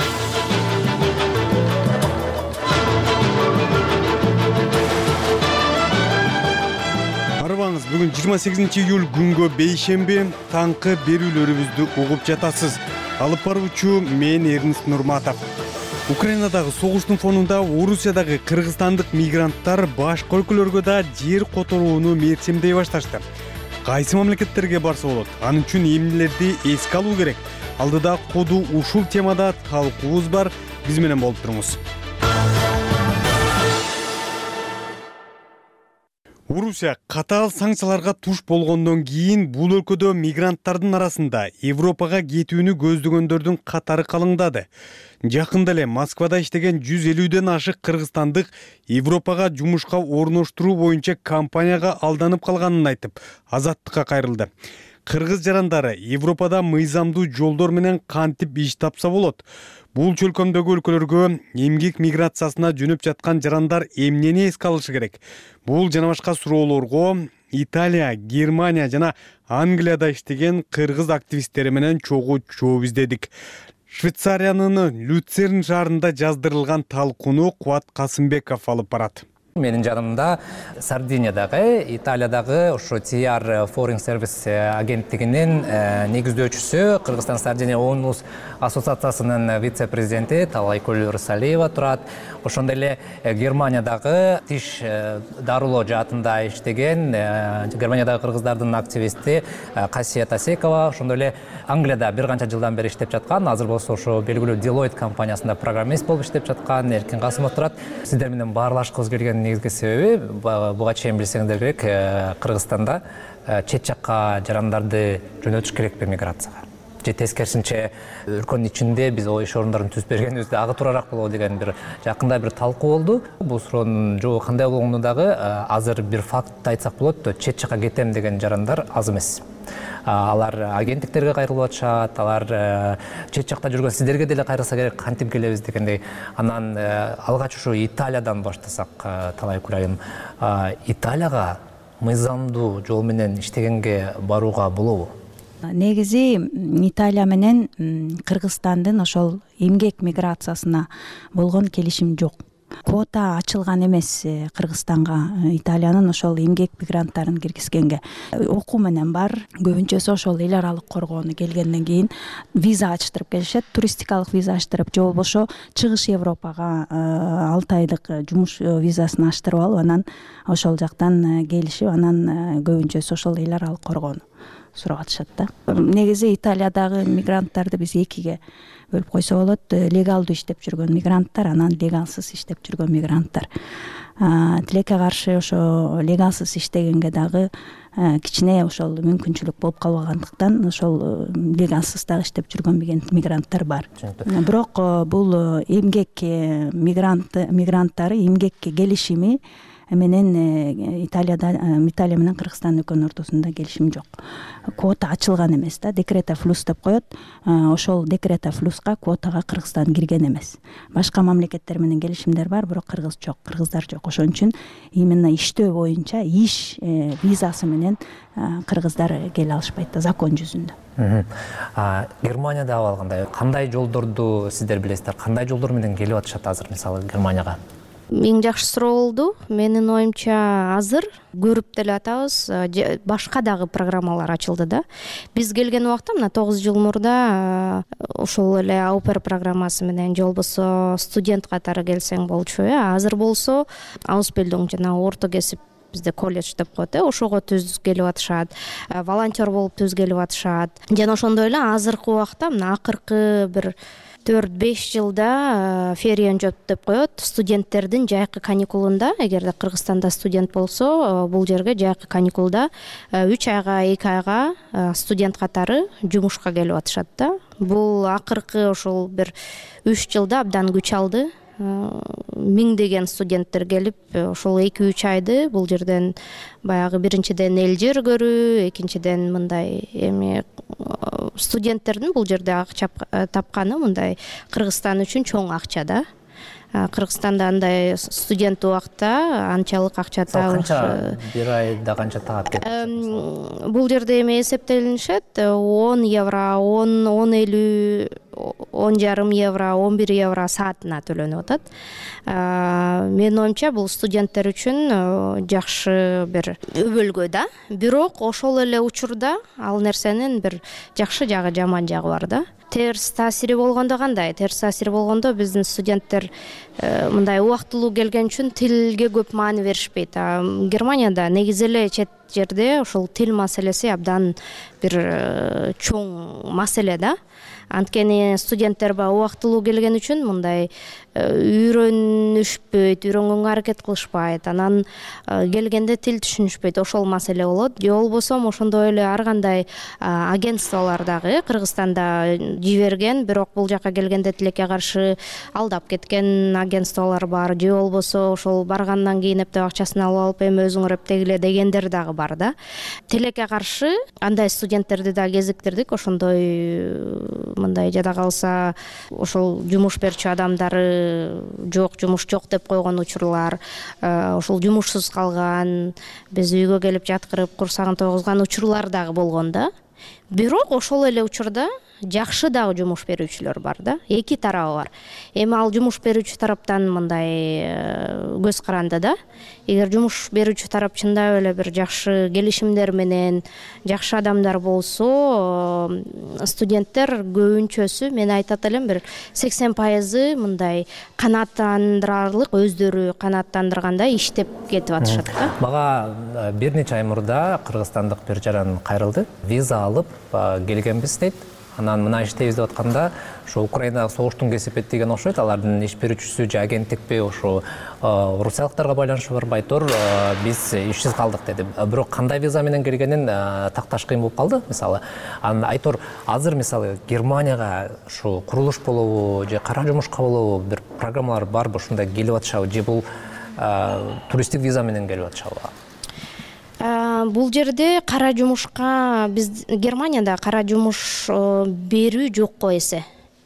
Арыбаңыз, бүгүн 28 июль күнгө бейшемби, таңкы берүүлөрүбүздү угуп жатасыз. Алып баруучу мен Эрнист Нурматов. Украинадагы согуштун фонунда Орусиядагы кыргызстандык мигранттар башка өлкөлөргө да жер которууну мерчемдей башташты. Кайсы мамлекеттерге барса болот, анын үчүн эмнелерди эске алуу керек? Алдыда коду ушул темада талкуубуз бар. Биз менен болуп туруңуз. Орусия катаал санкцияларга туш болгондон кийин бул өлкөдө мигранттардын арасында Европага кетүүнү көздөгөндөрдүн катары калыңдады. Жакында эле Москвада иштеген 150ден ашык кыргызстандык Европага жумушка орноштуруу боюнча компанияга алданып калганын айтып, Азаттыкка кайрылды. Кыргыз жарандары Европада мыйзамдуу жолдор менен кантип иш тапса болот? Бул чөлкөмдөгү өлкөлөргө эмгек миграциясына жөнөп жаткан жарандар эмнени эске алышы керек? Бул жана башка суроолорго Италия, Германия жана Англияда иштеген кыргыз активисттери менен чогуу жооп издедик. Швейцариянын Люцерн шаарында жаздырылган талкууну Кубат Касымбеков алып барат. Менин жанымда Сардиниядагы, Италиядагы ошо TR Foreign Service агенттигинин негиздөөчүсү, Кыргызстан Сардиния Оунус ассоциациясынын вице-президенти Талайкөл Рысалиева турат. Ошондой эле Германиядагы тиш дарылоо жаатында иштеген Германиядагы кыргыздардын активисти Касиет Асекова, ошондой эле Англияда бир канча жылдан бери иштеп жаткан, азыр болсо ошо белгилүү Deloitte компаниясында программист болуп иштеп жаткан Эркин Касымов турат. Сиздер менен баарлашкыбыз келген негизги себеби буга чейин билсеңиздер керек, Кыргызстанда чет жакка жарандарды жөнөтүш керекпи миграцияга? Же тескерисинче өлкөнүн ичинде биз иш орундарын түзүп бергенибизде ага туурараак болобу деген бир жакында бир талкуу болду. Бул суроонун жообу кандай болгону дагы азыр бир факт айтсак болот, чет жакка кетем деген жарандар аз эмес. Алар агенттиктерге кайрылып атышат, алар чет жакта жүргөн сиздерге деле кайрылса керек, кантип келебиз дегендей. Анан алгач ушу Италиядан баштасак, Талайкүл айым, Италияга мыйзамдуу жол менен иштегенге барууга болобу? Негизи Италия менен Кыргызстандын ошол эмгек миграциясына болгон келишим жок. Квота ачылган эмес Кыргызстанга Италиянын ошол эмгек мигранттарын киргизгенге. Окуу менен бар, көбүнчөсү ошол эл аралык коргоону келгенден кийин виза ачтырып келишет, туристикалык виза ачтырып, же болбошо Чыгыш Европага 6 айлык жумуш визасын ачтырып алып, анан ошол жактан келишип, анан көбүнчөсү ошол эл аралык коргоону сурап атышат да. Негизи Италиядагы мигранттарды биз экиге бөлүп койсо болот. Легалдуу иштеп жүргөн мигранттар, анан легалсыз иштеп жүргөн мигранттар. Тилекке каршы ошо легалсыз иштегенге дагы кичине ошол мүмкүнчүлүк болуп калбагандыктан ошол легалсыз дагы иштеп жүргөн мигранттар бар. Бирок бул эмгек мигранттары эмгекке келишими менен Италия менен Кыргызстан экөөнүн ортосунда келишим жок. Квота ачылган эмес да, декрета флюс деп коет. Ошол декрета флюска квотага Кыргызстан кирген эмес. Башка мамлекеттер менен келишимдер бар, бирок кыргыздар жок. Ошон үчүн именно иштөө боюнча иш визасы менен кыргыздар келе алышпайт да, закон жүзүндө. Германияда абал кандай жолдорду сиздер билесиздер? Кандай жолдор менен келип атышат азыр мисалы Германияга? Эң жакшы суроо болду. Менин оюмча азыр көрүп деле атабыз, башка дагы программалар ачылды да. Биз келген убакта мына 9 жыл мурда ошол эле аупер программасы менен же болбосо студент катары келсең болчу. Азыр болсо Аусбилдинг жана орто кесип бизде колледж деп коет, ошого түз келип атышат, волонтер болуп түз келип атышат. Жана ошондой эле азыркы убакта мына акыркы бир 4-5 жылда фериен жоп деп коет, студенттердин жайкы каникулунда, эгерде Кыргызстанда студент болсо, бул жерге жайкы каникулда 3 айга 2 айга студент катары жумушка келип атышат да. Бул акыркы ошол бир 3 жылда абдан күч алды. Миңдеген студенттер келип, ошол 2-3 айды бул жерден баягы биринчиден эл жер көрүү, экинчиден мындай эми студенттердин бул жерде акча тапканы мындай Кыргызстан үчүн чоң акча да. Кыргызстанда андай студент убакта анчалык акча табыш. Канча бир айда канча таап кетет? Бул жерде эми эсептелинишет 10 евро, 10-50, 10,5 евро, 11 евро саатына төлөнүп атат. Менин оюмча бул студенттер үчүн жакшы бир өбөлгө да. Бирок ошол эле учурда ал нерсенин бир жакшы жагы, жаман жагы бар да. Терс таасири болгондо кандай? Терс таасири болгондо биздин студенттер мындай убактылуу келген үчүн тилге көп маани беришпейт. Германияда негизи эле чет жерде ошол тил маселеси абдан бир чоң маселе да. Анткени студенттер убактылуу келген үчүн мындай үйрөнүшпөйт, үйрөнгөнгө аракет кылышпайт, анан келгенде тил түшүнүшпөйт, ошол маселе болот. Же болбосо ошондой эле ар кандай агентстволор дагы Кыргызстанда жиберген, бирок бул жака келгенде тилекке каршы алдап кеткен агентстволор бар. Же болбосо ошол баргандан кийин эптеп акчасын алып эми өзүңөр эптегиле дегендер дагы бар да. Тилекке каршы андай студенттерди да кезиктирдик, ошондой мындай жада калса ошол жумуш берчү адамдары жок, жумуш жок деп койгон учурлар, ошол жумушсуз калган, биз үйгө келип жаткырып курсагын тойгузган учурлар дагы болгон да. Бирок ошол эле учурда жакшы дагы жумуш берүүчүлөр бар да. Эки тарабы бар. Эми ал жумуш берүүчү тараптан мындай көз каранды да. Эгер жумуш берүүчү тарап чындап эле бир жакшы келишимдер менен жакшы адамдар болсо, студенттер көбүнчөсү, мен айтат элем, бир 80% мындай канааттандырарлык, өздөрү канааттандыргандай иштеп кетип атышат да. Мага бир нече ай мурда кыргызстандык бир жаран кайрылды. Виза алып келгенбиз дейт. Анан мына иштейбиз деп атканда, ошо Украинадагы согуштун кесипет деген окшойт. Алардын иш берүүчүсү же агенттикпи, ошо орусиялыктарга байланышы бар, байтор биз ишсиз калдык деди. Бирок кандай виза менен келгенин такташ кыйын болуп калды. Мисалы, анан айтор азыр мисалы Германияга ушу курулуш болобу же кара жумушка болобу бир программалар барбы, ушундай келип атышабы же бул туристтик виза менен келип атышабы? Бул жерде кара жумушка, биз Германияда кара жумуш берүү жок эсе.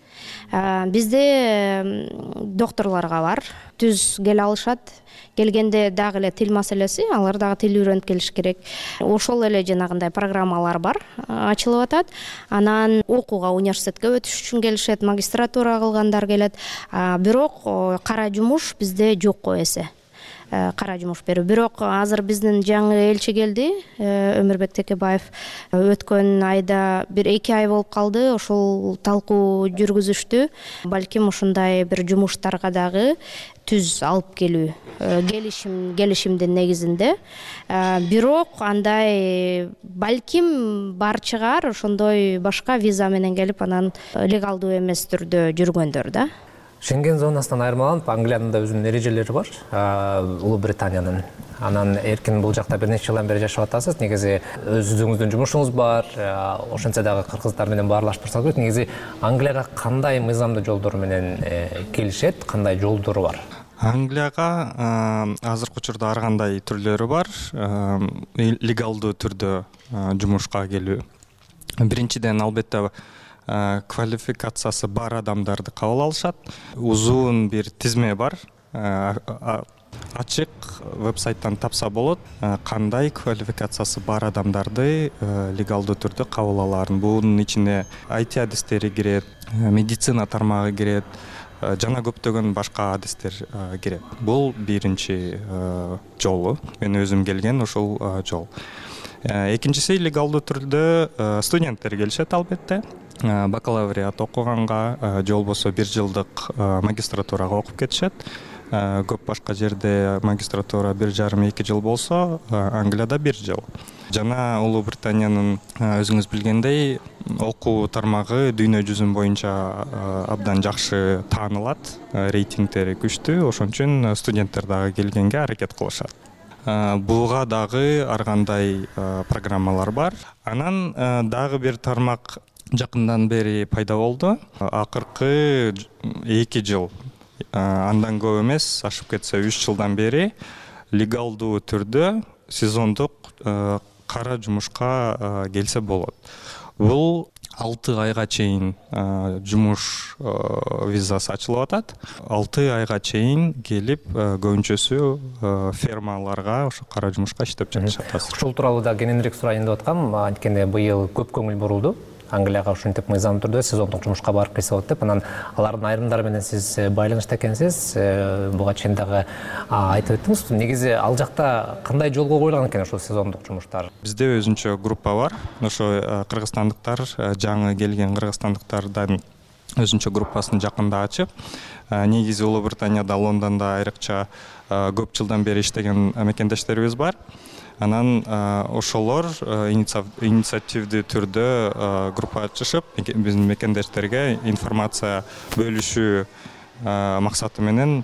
Бизде докторлорго бар, түз келе алышат. Келгенде дагы эле тил маселеси, алар дагы тил үйрөнүп келиш керек. Ошол эле жанагындай программалар бар, ачылып атат. Анан окууга, университетке өтүш үчүн келишет, магистратура кылгандар келет. Бирок кара жумуш бизде жок эсе. Кара жумуш берүү. Бирок азыр биздин жаңы элчи келди, Өмүрбек Текебаев. Өткөн айда бир 2 ай болуп калды, ошол талкуу жүргүзүштү. Балким ушундай бир жумуштарга дагы түз алып келүү, келишимдин негизинде. Бирок андай балким бар чыгар, ошондой башка виза менен келип, анан легалдуу эмес түрдө жүргөндөр да. Шенген зонасынан айырмаланып, Англиянын да өзүнүн эрежелери бар, Улуу Британиянын. Анан эркин бул жакта бир нече жылдан бери жашап атасыз. Негизи өзүңүздүн жумушуңуз бар, ошентсе дагы кыргыздар менен баарлашып турсаңыз, негизи Англияга кандай мыйзамдуу жолдор менен келишет, кандай жолдору бар? Англияга азыркы учурда ар кандай түрлөрү бар. Легалдуу түрдө жумушка келүү. Биринчиден албетте квалификациясы бар адамдарды кабыл алышат. Узун бир тизме бар. Ачык вебсайттан тапса болот. Кандай квалификациясы бар адамдарды легалдуу түрдө кабыл алаарын. Бунун ичине IT адистери кирет, медицина тармагы кирет, жана көптөгөн башка адистер кирет. Бул биринчи жолу. Мен өзүм келген ушул жол. Экинчиси легалдуу түрдө студенттер келишет албетте. Бакалавриат окуганга же болбосо 1 жылдык магистратурага окуп кетишет. Көп башка жерде магистратура 1,5-2 жыл болсо, Англияда 1 жыл. Жана Улуу Британиянын өзүңүз билгендей окуу тармагы дүйнө жүзүн боюнча абдан жакшы таанылат, рейтингдери күчтүү, ошон үчүн студенттер дагы келгенге аракет кылышат. Буга дагы ар кандай программалар бар. Анан дагы бир тармак жакындан бери пайда болду. Акыркы 2 жыл, андан көп эмес, ашып кетсе 3 жылдан бери легалдуу түрдө сезондук кара жумушка келсе болот. Бул 6 айга чейин жумуш визасы ачылып атат. 6 айга чейин келип көбүнчөсү фермаларга ошо кара жумушка иштеп жатышат. Ушул тууралуу да кененирээк сурайын деп аткам. Анткени быйыл көп көңүл бурулду. Англияга ушинтип мыйзам түрдө сезондук жумушка барып келсе болот деп, анан алардын айрымдары менен сиз байланышта экенсиз. Буга чейин дагы айтып өттүңүз. Негизи ал жакта кандай жолго коюлган экен ошол сезондук жумуштар? Бизде өзүнчө группа бар. Ошо кыргызстандыктар, жаңы келген кыргызстандыктардан өзүнчө группасын жакында ачып, негизи Улуу Британияда, Лондондо айрыкча көп жылдан бери иштеген мекендештерибиз бар. Анан ошолор инициативдүү түрдө группа ачышып, биздин мекендештерге информация бөлүшүү максаты менен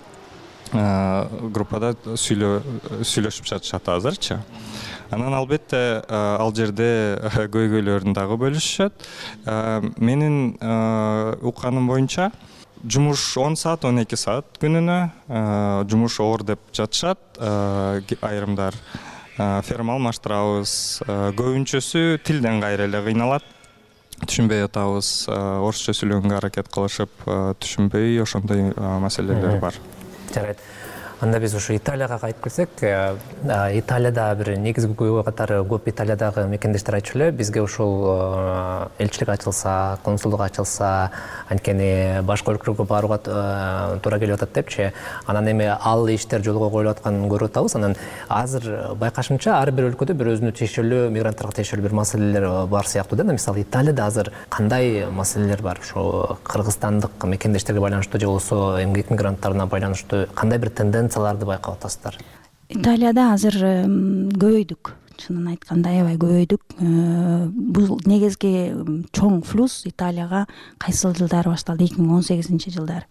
группада сүйлөшүп жатышат азырчы. Анан албетте ал жерде көйгөйлөрүн дагы бөлүшүшөт. Менин укканым боюнча жумуш 10 саат, 12 саат күнүнө жумуш оор деп жатышат айрымдар. Ферма алмаштырабыз. Көбүнчөсү тилден кайра эле кыйналат. Түшүнбөй атабыз. Орусча сүйлөгөнгө аракет кылышып, түшүнбөй ошондой маселелер бар. Жарайт. Анда биз ушу Италияга кайтып келсек, Италияда бир негизги көйгөй катары көп Италиядагы мекендештер айтчу эле, бизге ушул элчилик ачылса, консулдук ачылса, анткени башка өлкөлөргө барууга туура келип атат депчи. Анан эми ал иштер жолго коюлуп атканын көрүп атабыз. Анан азыр байкашымча ар бир өлкөдө бир өзүнө тиешелүү, мигранттарга тиешелүү бир маселелер бар сыяктуу да. Мисалы Италияда азыр кандай маселелер бар? Ошо кыргызстандык мекендештерге байланыштуу же болбосо эмгек мигранттарына байланыштуу кандай бир тенденцияларды байкап атасыздар? Италияда азыр көбөйдүк. Чынын айтканда аябай көбөйдүк. Бул негизги чоң флюс Италияга кайсыл жылдары башталды? 2018-жылдары.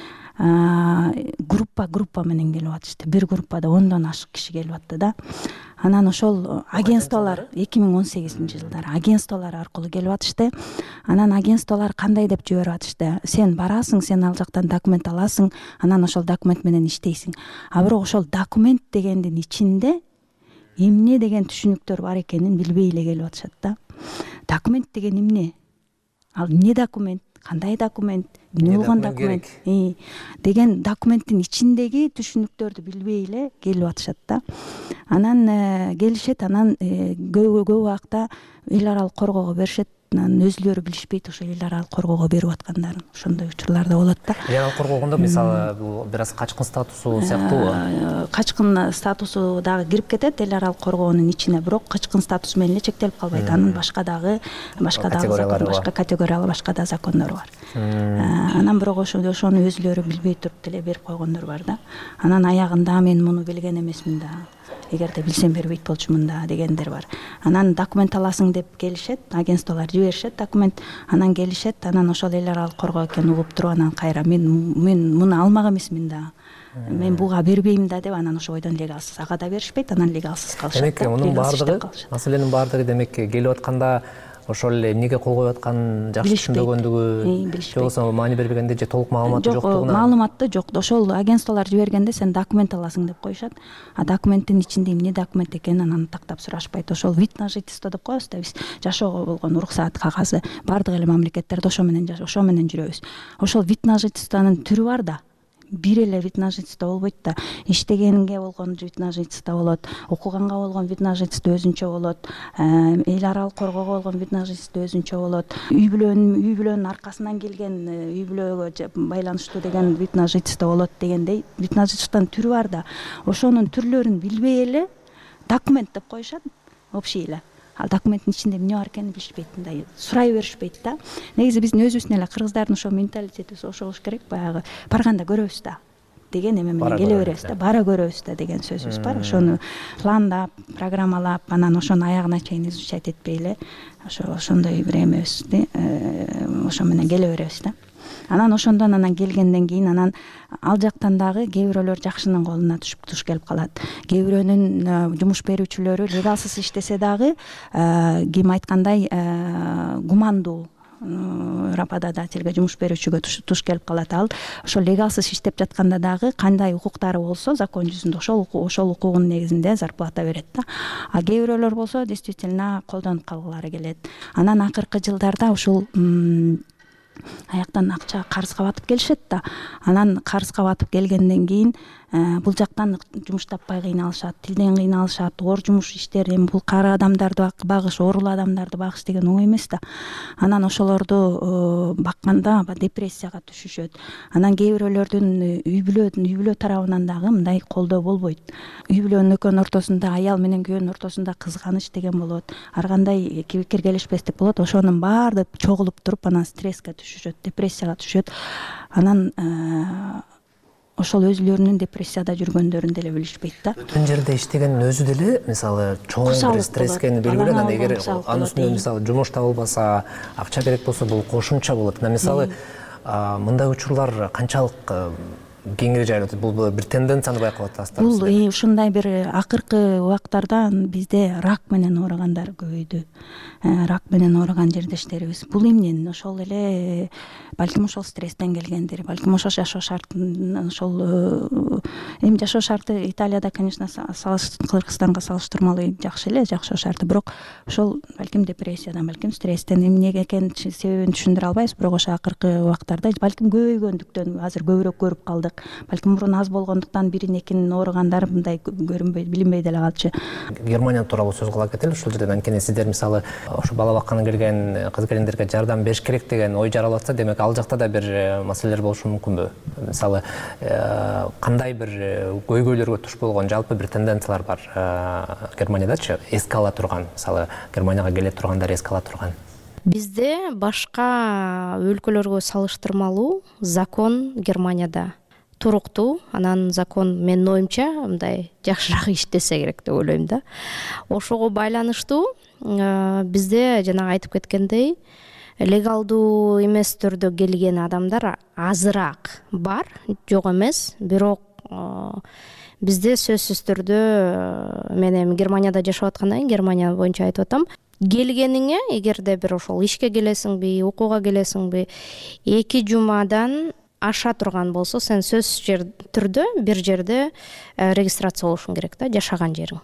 Группа менен келип атышты. Бир группада 10дон ашык киши келип атты да. Анан ошол агентстволор 2018-жылдары агентстволор аркылуу келип атышты. Анан агентстволор кандай деп жиберип атышты? Сен барасың, сен ал жактан документ аласың, анан ошол документ менен иштейсиң. А бирок ошол документ дегендин ичинде эмне деген түшүнүктөр бар экенин билбей эле келип атышат да. Документ деген эмне? Ал эмне документ? Кандай документ? Эмне болгон документ? Деген документтин ичиндеги түшүнүктөрдү билбей эле келип атышат да. Анан келишет, анан көп убакта эл аралык коргоого беришет. Анан өзүлөрү билишпейт ошо эл аралык коргоого берип аткандарын. Ошондой учурлар да болот да. Эл аралык коргоогондо мисалы бул бир аз качкын статусу сыяктуу. Качкын статусу дагы кирип кетет эл аралык коргоонун ичине, бирок качкын статусу менен эле чектелип калбайт. Анын башка категориялар, башка да закондор бар. Анан бирок ошону өзүлөрү билбей туруп деле берип койгондор бар да. Анан аягында мен муну билген эмесмин да. Эгерде билсем бербейт болчумун да дегендер бар. Анан документ аласың деп келишет, агентстволор жиберишет документ, анан келишет, анан ошол эл аралык коргоо экенин угуп туруп, анан кайра мен муну алмак эмесмин да. Мен буга бербейм да деп, анан ошо бойдон легалсыз ага да беришпейт, анан легалсыз калышат. Демек, мунун баардыгы, маселенин баардыгы демек келип атканда ошол эле эмнеге кол коюп атканын жакшы түшүнбөгөндүгү же болбосо маани бербегенде же толук маалыматы жоктугуна? Маалыматы жок. Ошол агентстволор жибергенде сен документ аласың деп коюшат. А документтин ичинде эмне документ экенин анан тактап сурашпайт. Ошол вид на жительство деп коебуз да биз, жашоого болгон уруксаат кагазы. Бардык эле мамлекеттерде ошо менен жүрөбүз. Ошол вид на жительствонун түрү бар да. Бир эле вид на жительство болбойт да. Иштегенге болгон вид на жительство болот, окуганга болгон вид на жительство өзүнчө болот, эл аралык коргоого болгон вид на жительство өзүнчө болот. Үй бүлөнүн аркасынан келген, үй бүлөгө байланыштуу деген вид на жительство болот дегендей вид на жительствонун түрү бар да. Ошонун түрлөрүн билбей эле документ деп коюшат, общий эле. Ал документтин ичинде эмне бар экенин билишпейт, мындай сурай беришпейт да. Негизи биздин өзүбүздүн эле кыргыздардын ошо менталитети ошол болуш керек, баягы барганда көрөбүз да деген эме менен келе беребиз да, бара көрөбүз да деген сөзүбүз бар. Ошону пландап, программалап, анан ошону аягына чейин изучать этпей эле ошондой бир эмебиз, ошо менен келе беребиз да. Анан ошондон келгенден кийин анан ал жактан дагы кээ бирөөлөр жакшынын колуна туш келип калат. Кээ бирөөнүн жумуш берүүчүлөрү легалсыз иштесе дагы ким айткандай гумандуу работодательге, жумуш берүүчүгө туш келип калат. Ал ошол легалсыз иштеп жатканда дагы кандай укуктары болсо закон жүзүндө ошол укугунун негизинде зарплата берет да. А кээ бирөөлөр болсо действительно колдонуп калгылары келет. Анан акыркы жылдарда ушул аяктан акча карызга батып келишет да. Анан карызга батып келгенден кийин бул жактан жумуш таппай кыйналышат, тилден кыйналышат, оор жумуш иштер. Эми бул кары адамдарды багыш, оорулуу адамдарды багыш деген оңой эмес да. Анан ошолорду бакканда депрессияга түшүшөт. Анан кээ бирөөлөрдүн үй бүлө тарабынан дагы мындай колдоо болбойт. Үй бүлөнүн экөөнүн ортосунда, аял менен күйөөнүн ортосунда кызганыч деген болот. Ар кандай пикир келишпестик болот. Ошонун баары чогулуп туруп анан стресске түшүшөт, депрессияга түшөт. Анан ошол өзүлөрүнүн депрессияда жүргөндөрүн деле билишпейт да. Бүтүн жерде иштегендин өзү деле мисалы чоң бир стресске белгилүү. Анан эгер анын үстүнө мисалы жумуш табылбаса, акча керек болсо бул кошумча болот. Мисалы мындай учурлар канчалык кеңири жайылат? Бул бир тенденцияны байкап атасызбы? Бул ушундай бир акыркы убактарда бизде рак менен ооругандар көбөйдү. Рак менен ооруган жердештерибиз. Бул эмнен? Ошол эле балким ошол стресстен келгендир. Балким ошол жашоо шартынын эми жашоо шарты Италияда, конечно, Кыргызстанга салыштырмалуу жакшы эле жашоо шарты, бирок ошол балким депрессиядан, балким стресстен эмнеге экенин себебин түшүндүрө албайбыз, бирок ошо акыркы убактарда балким көбөйгөндүктөн азыр көбүрөөк көрүп калдык. Балким мурун аз болгондуктан бирин экинин ооругандар мындай көрүнбөй, билинбей деле калчу. Германия тууралуу сөз кыла кетели ушул жерден. Анткени сиздер мисалы ошо бала бакканы келген кыз келиндерге жардам бериш керек деген ой жаралып атса, демек ал жакта да бир маселелер болушу мүмкүнбү? Мисалы кандай бир көйгөйлөргө туш болгон жалпы бир тенденциялар бар Германиядачы, эске ала турган, мисалы Германияга келе тургандар эске ала турган? Бизде башка өлкөлөргө салыштырмалуу закон Германияда туруктуу. Анан закон менин оюмча мындай жакшыраак иштесе керек деп ойлойм да. Ошого байланыштуу бизде жанагы айтып кеткендей легалдуу эмес түрдө келген адамдар азыраак бар, жок эмес. Бирок бизде сөзсүз түрдө мен эми Германияда жашап аткандан кийин Германия боюнча айтып атам. Келгениңе, эгерде бир ошол ишке келесиңби, окууга келесиңби, 2 жумадан аша турган болсо, сен сөзсүз түрдө бир жерде регистрация болушуң керек да, жашаган жериң.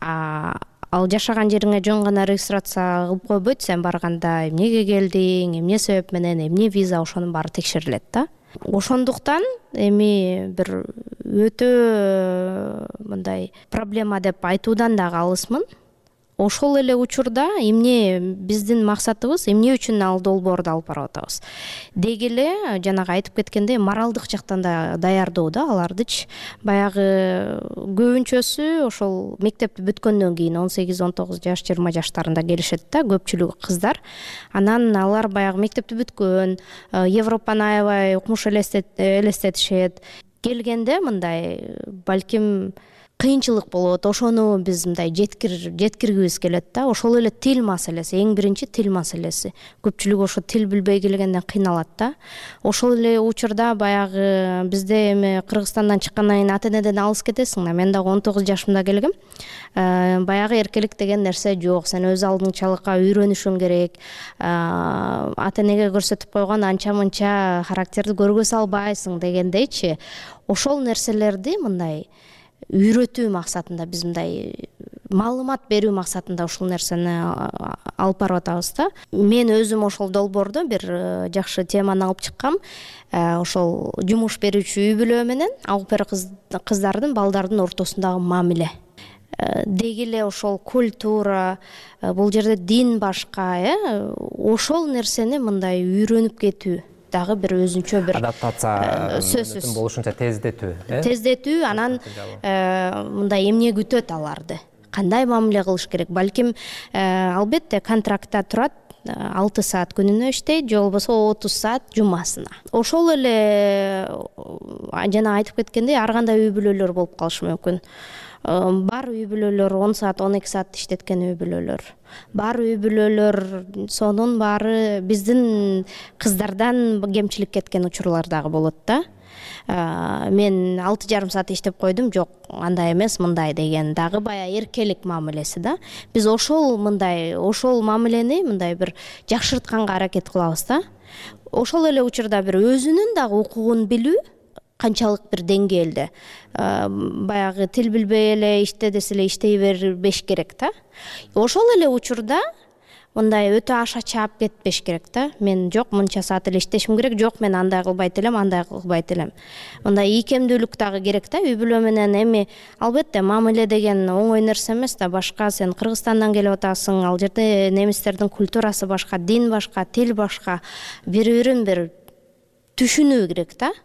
Ал жашаган жериңе жөн гана регистрация кылып койбойт, сен барганда эмнеге келдиң, эмне себеп менен, эмне виза, ошонун баары текшерилет да. Ошондуктан эми бир өтө мындай проблема деп айтуудан дагы алысмын. Ошол эле учурда эмне биздин максатыбыз, эмне үчүн ал долбоорду алып барып атабыз? Деги эле жанагы айтып кеткендей моралдык жактан да даярдоо да алардычы. Баягы көбүнчөсү ошол мектепти бүткөндөн кийин 18-19 жаш, 20 жаштарында келишет да, көпчүлүгү кыздар. Анан алар баягы мектепти бүткөн, Европаны аябай укмуш элестетишет. Келгенде мындай балким кыйынчылык болот, ошону биз мындай жеткиргибиз келет да. Ошол эле тил маселеси, эң биринчи тил маселеси. Көпчүлүк ошо тил билбей келгенден кыйналат да. Ошол эле учурда баягы бизде эми Кыргызстандан чыккандан кийин ата энеден алыс кетесиң да. Мен дагы 19 жашымда келгем. Баягы эркелик деген нерсе жок. Сен өз алдыңчалыкка үйрөнүшүң керек. Ата энеге көрсөтүп койгон анча мынча характерди көргө салбайсың дегендейчи. Ошол нерселерди мындай үйрөтүү максатында биз мындай маалымат берүү максатында ушул нерсени алып барып атабыз да. Мен өзүм ошол долбоордо бир жакшы теманы алып чыккам. Ошол жумуш берүүчү үй бүлө менен алып кыздардын, балдардын ортосундагы мамиле. Деги эле ошол культура, бул жерде дин башка, ошол нерсени мындай үйрөнүп кетүү дагы бир өзүнчө бир адаптация болушунча тездетүү, анан мындай эмне күтөт аларды, кандай мамиле кылыш керек. Балким албетте контрактта турат 6 саат күнүнө иштейт, же болбосо 30 саат жумасына. Ошол эле жана айтып кеткендей ар кандай үй бүлөлөр болуп калышы мүмкүн. Бар үй бүлөлөр 10 саат 12 саат иштеткен үй бүлөлөр, бар үй бүлөлөр сонун баары биздин кыздардан кемчилик кеткен учурлар дагы болот да. Мен 6,5 саат иштеп койдум, жок андай эмес мындай деген дагы бая эркелик мамилеси да. Биз ошол мамилени мындай бир жакшыртканга аракет кылабыз да. Ошол эле учурда бир өзүнүн дагы укугун билүү канчалык бир деңгээлде. Баягы тил билбей эле иште десе эле иштей бербеш керек да. Ошол эле учурда мындай өтө аша чаап кетпеш керек да. Мен жок мынча саат эле иштешим керек, жок мен андай кылбайт элем, андай кылбайт элем. Мындай ийкемдүүлүк дагы керек да үй бүлө менен. Эми албетте мамиле деген оңой нерсе эмес да. Башка сен Кыргызстандан келип атасың, ал жерде немистердин культурасы башка, дин башка, тил башка. Бири-бирин бир түшүнүү керек да.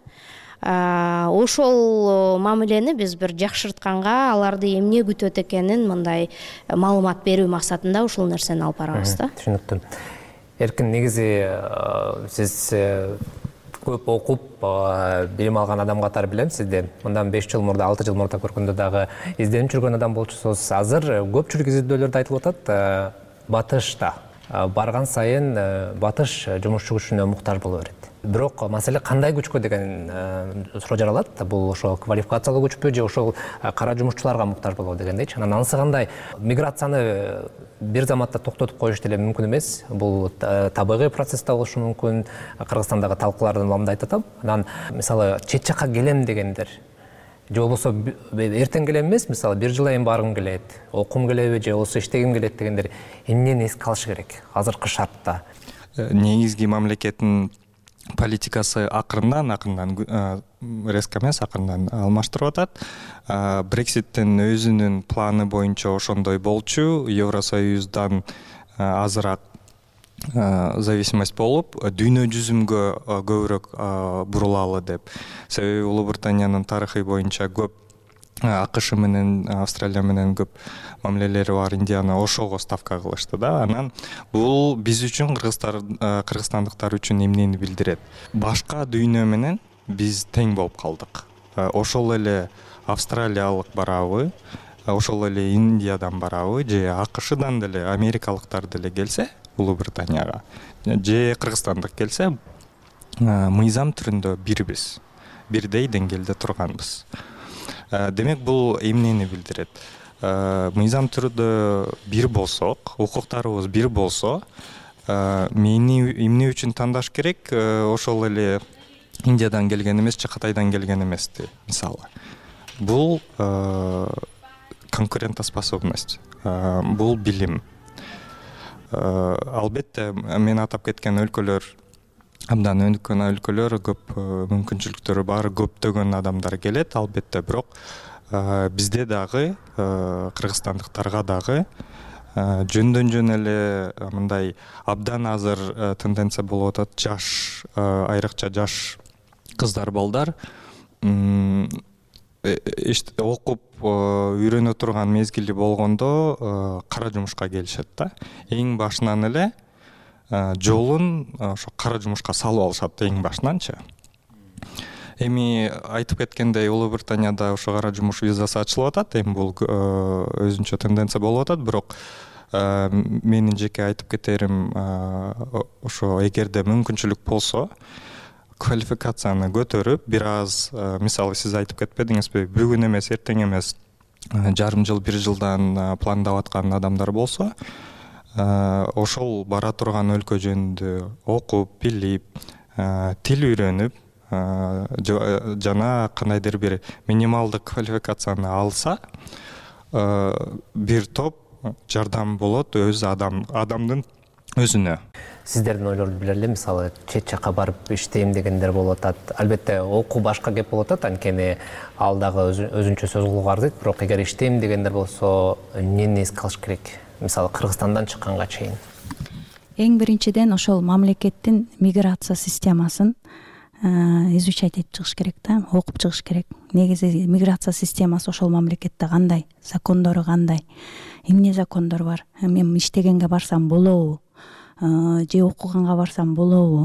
Ошол мамилени биз бир жакшыртканга, аларды эмне күтөт экенин мындай маалымат берүү максатында ушул нерсени алып барабыз да. Түшүнүктүү. Эркин, негизи сиз көп окуп, билим алган адам катары билем сизди. Мындан 5 жыл мурда, 6 жыл мурда көргөндө дагы изденип жүргөн адам болчусуз. Азыр көпчүлүк изилдөөлөрдө айтылып атат, батышта барган сайын батыш жумушчу күчүнө муктаж боло берет. Бирок маселе кандай күчкө деген суроо жаралат. Бул ошо квалификациялуу күчпү же ошол кара жумушчуларга муктаж болобу дегендейчи. Анан анысы кандай? Миграцияны бир заматта токтотуп коюш деле мүмкүн эмес. Бул табигый процесс да болушу мүмкүн. Кыргызстандагы талкуулардын уламында айтып атам. Анан мисалы чет жакка келем дегендер же болбосо эртең келем эмес, мисалы бир жыл айын баргым келет, окум келеби же болбосо иштегим келет дегендер эмнени эске алыш керек азыркы шартта? Негизги мамлекеттин политикасы акырындан резко эмес, акырындан алмаштырып атат. Брекситтин өзүнүн планы боюнча ошондой болчу. Евросоюздан азыраак зависимость болуп, дүйнө жүзүмгө көбүрөөк бурулалы деп. Себеби Улуу Британиянын тарыхы боюнча көп АКШ менен, Австралия менен көп мамилелери бар, Индияны ошого ставка кылышты да. Анан бул биз үчүн, кыргызстандыктар үчүн эмнени билдирет? Башка дүйнө менен биз тең болуп калдык. Ошол эле австралиялык барабы, ошол эле Индиядан барабы, же АКШдан деле, америкалыктар деле келсе Улуу Британияга, же кыргызстандык келсе, мыйзам түрүндө бирбиз, бирдей деңгээлде турганбыз. Демек бул эмнени билдирет? Мыйзам түрүндө бир болсок, укуктарыбыз бир болсо, эмне үчүн тандаш керек? Ошол эле Индиядан келген эмес же Кытайдан келген эмести, мисалы. Бул конкурентоспособность, бул билим. Албетте мен атап кеткен өлкөлөр, абдан өнүккөн өлкөлөр, көп мүмкүнчүлүктөрү бар, көптөгөн адамдар келет, албетте. Бирок бизде дагы, кыргызстандыктарга дагы жөндөн жөн эле мындай абдан азыр тенденция болуп атат. Жаш, айрыкча жаш кыздар, балдар окуп үйрөнө турган мезгили болгондо кара жумушка келишет да. Эң башынан эле жолун ошо кара жумушка салып алышат, эң башынанчы. Эми айтып кеткендей Улуу Британияда ошо кара жумуш визасы ачылып атат. Эми бул өзүнчө тенденция болуп атат, бирок менин жеке айтып кетерим, ошо эгерде мүмкүнчүлүк болсо квалификацияны көтөрүп, бир аз, мисалы сиз айтып кетпедиңизби, бүгүн эмес, эртең эмес, жарым жыл, бир жылдан пландап аткан адамдар болсо, ошол бара турган өлкө жөнүндө окуп, билип, тил үйрөнүп, жана кандайдыр бир минималдык квалификацияны алса, бир топ жардам болот адамдын өзүнө. Сиздердин ойлорду биле эле, мисалы чет жакка барып иштейм дегендер болуп атат. Албетте окуу башка кеп болуп атат, анткени ал дагы өзүнчө сөз кылууга арзыйт, бирок эгер иштейм дегендер болсо эмнени эске алыш керек? Мисалы Кыргызстандан чыкканга чейин. Эң биринчиден ошол мамлекеттин миграция системасын изучать этип чыгыш керек да, окуп чыгыш керек. Негизи миграция системасы ошол мамлекетте кандай, закондору кандай, эмне закондор бар, мен иштегенге барсам болобу, же окуганга барсам болобу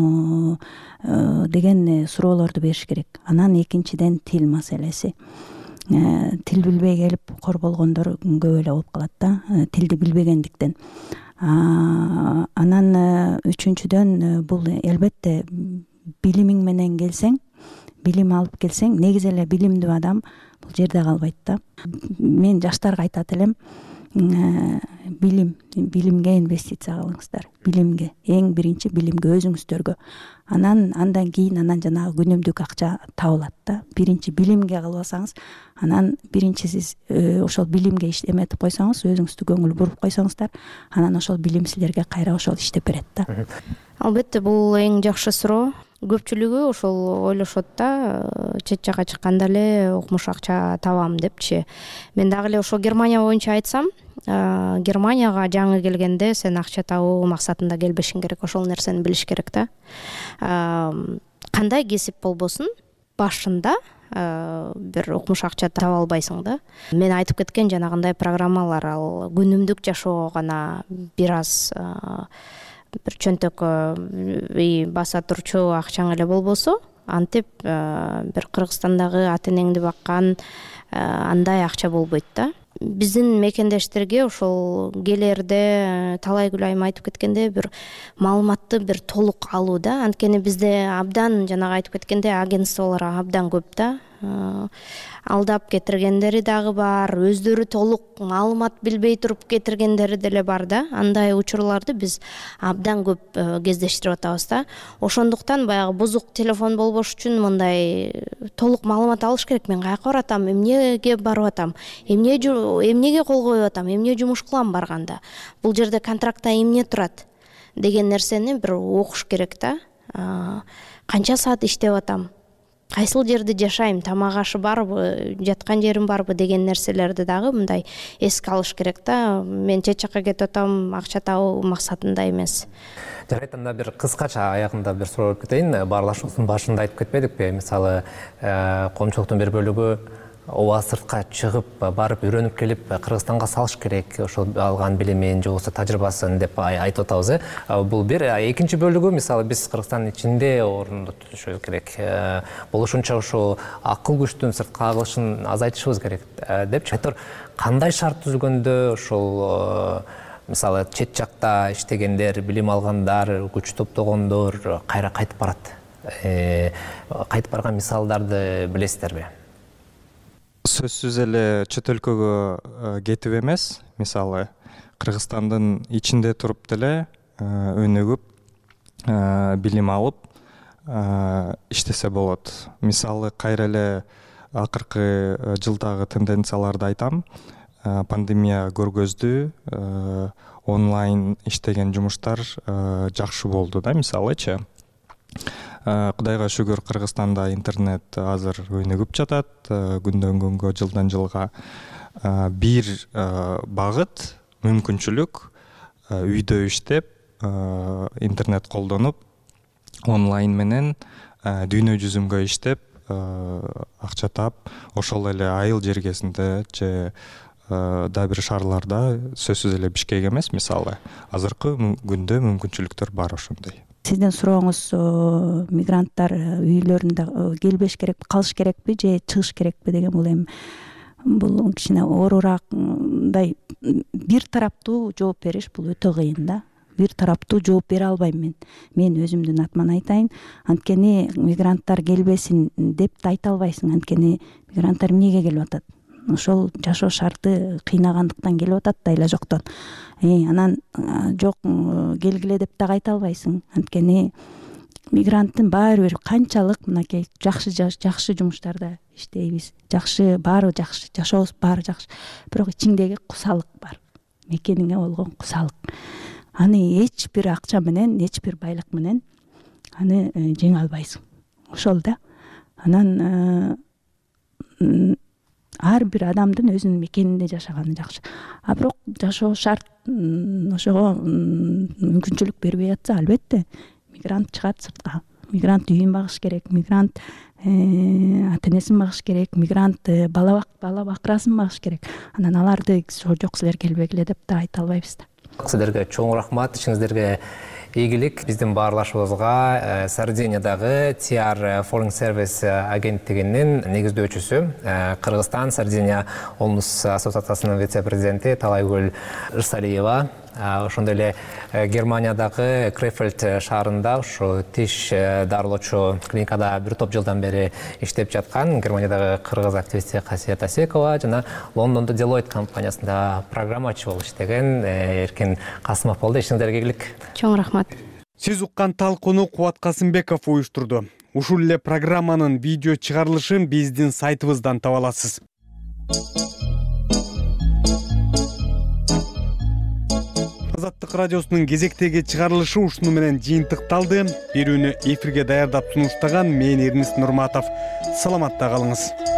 деген суроолорду бериш керек. Анан экинчиден тил маселеси. Тил билбей келип кор болгондор көп эле болуп калат да, тилди билбегендиктен. Анан үчүнчүдөн бул албетте билимиң менен келсең, билим алып келсең, негизи эле билимдүү адам бул жерде калбайт да. Мен жаштарга айтат элем, билимге инвестиция кылыңыздар. Билимге, эң биринчи билимге, өзүңүздөргө. Андан кийин жанагы күнүмдүк акча табылат да. Биринчи билимге кылбасаңыз, анан биринчи сиз ошол билимге эметип койсоңуз, өзүңүздү көңүл буруп койсоңуздар, анан ошол билим силерге кайра ошол иштеп берет да. Албетте бул эң жакшы суроо. Көпчүлүгү ошол ойлошот да, чет жакка чыкканда эле укмуш акча табам депчи. Мен дагы эле ошо Германия боюнча айтсам, Германияга жаңы келгенде сен акча табуу максатында келбешиң керек, ошол нерсени билиш керек да. Кандай кесип болбосун, башында бир укмуш акча таба албайсың да. Мен айтып кеткен жанагындай программалар, ал күнүмдүк жашоого гана бир аз бир чөнтөк баса турчу акчаң эле болбосо, антип бир Кыргызстандагы ата энеңди баккан андай акча болбойт да. Биздин мекендештерге ошол келерде талай күлайым айтып кеткенде бир маалыматты бир толук алуу да. Анткени бизде абдан жанагы айтып кеткенде агентстволор абдан көп да. Алдап кетиргендери дагы бар, өздөрү толук маалымат билбей туруп кетиргендери деле бар да. Андай учурларды биз абдан көп кездештирип атабыз да. Ошондуктан баягы бузук телефон болбош үчүн мындай толук маалымат алыш керек. Мен каяка баратам, эмнеге барып атам, эмнеге кол коюп атам, эмне жумуш кылам барганда, бул жерде контрактта эмне турат деген нерсени бир окуш керек да. Канча саат иштеп атам, кайсыл жерде жашайм, тамак ашы барбы, жаткан жерим барбы деген нерселерди дагы мындай эске алыш керек да. Мен чет жакка кетип атам акча табуу максатында эмес. Жарайт, анда бир кыскача аягында бир суроо берип кетейин. Баарлашуубуздун башында айтып кетпедикпи? Мисалы, коомчулуктун бир бөлүгү ооба сыртка чыгып, барып үйрөнүп келип, Кыргызстанга салыш керек, ошол алган билимин же болбосо тажрыйбасын деп айтып атабыз. Бул бир. Экинчи бөлүгү, мисалы, биз Кыргызстандын ичинде орунду tutuşубуз керек. Болушунча ошо акыл күчтүн сыртка агылышын азайтышыбыз керек депчи. Айтор, кандай шарт түзгөндө ошол мисалы чет жакта иштегендер, билим алгандар, күч топтогондор кайра кайтып барат? Кайтып барган мисалдарды билесиздерби? Сөзсүз эле чет өлкөгө кетип эмес, мисалы Кыргызстандын ичинде туруп деле өнүгүп, билим алып иштесе болот. Мисалы кайра эле акыркы жылдагы тенденцияларды айтам. Пандемия көргөздү, онлайн иштеген жумуштар жакшы болду да, мисалычы. Кудайга шүгүр, Кыргызстанда интернет азыр өнүгүп жатат, күндөн күнгө, жылдан жылга. Бир багыт, мүмкүнчүлүк үйдө иштеп, интернет колдонуп, онлайн менен дүйнө жүзүнгө иштеп, акча тап, ошол эле айыл жергесинде же да бир шаарларда, сөзсүз эле Бишкек эмес, мисалы, азыркы күндө мүмкүнчүлүктөр бар ошондой. Сиздин сурооңуз мигранттар үйлөрүндө келбеш керекпи, калыш керекпи же чыгыш керекпи деген бул кичине оорураак мындай бир тараптуу жооп бериш бул өтө кыйын да. Бир тараптуу жооп бере албайм мен өзүмдүн атыман айтайын. Анткени мигранттар келбесин деп да айта албайсың. Анткени мигранттар эмнеге келип атат? Ошол жашоо шарты кыйнагандыктан келип атат да эле жоктон. Анан жок келгиле деп дагы айта албайсың. Анткени мигранттын баары бир канчалык мынакей жакшы жумуштарда иштейбиз. Жакшы, баары жакшы, жашообуз баары жакшы. Бирок ичиңдеги кусалык бар. Мекениңе болгон кусалык. Аны эч бир акча менен, эч бир байлык менен аны жеңе албайсың. Ошол да. Анан ар бир адамдын өзүнүн мекенинде жашаганы жакшы. Бирок жашоо шарт ошого мүмкүнчүлүк бербей атса, албетте мигрант чыгат сыртка. Мигрант үйүн багыш керек, мигрант ата-энесин багыш керек, мигрант бала бакырасын багыш керек. Анан аларды жок силер келбегиле деп да айта албайбыз да. Сіздерге чоң рахмат, ишиңиздерге ийгилик. Биздин баарлашуубузга Сардиниядагы TR Foreign Service агенттигинин негиздөөчүсү, Кыргызстан Сардиния Олмус ассоциациясынын вице-президенти Талайгүл Ырсалиева, ошондой эле Германиядагы Крефельд шаарында ушу тиш дарылоочу клиникада бир топ жылдан бери иштеп жаткан Германиядагы кыргыз активисти Касиет Асекова жана Лондондо Deloitte компаниясында программачы болуп иштеген Эркин Касымов болду. Ишиңиздерге ийгилик. Чоң рахмат. Сиз уккан талкууну Кубат Касымбеков уюштурду. Ушул эле программанын видео чыгарылышын биздин сайтыбыздан таба аласыз. Азаттык радиосунун кезектеги чыгарылышы ушуну менен жыйынтыкталды. Берүүнү эфирге даярдап сунуштаган мен Эрнис Нурматов. Саламатта калыңыз.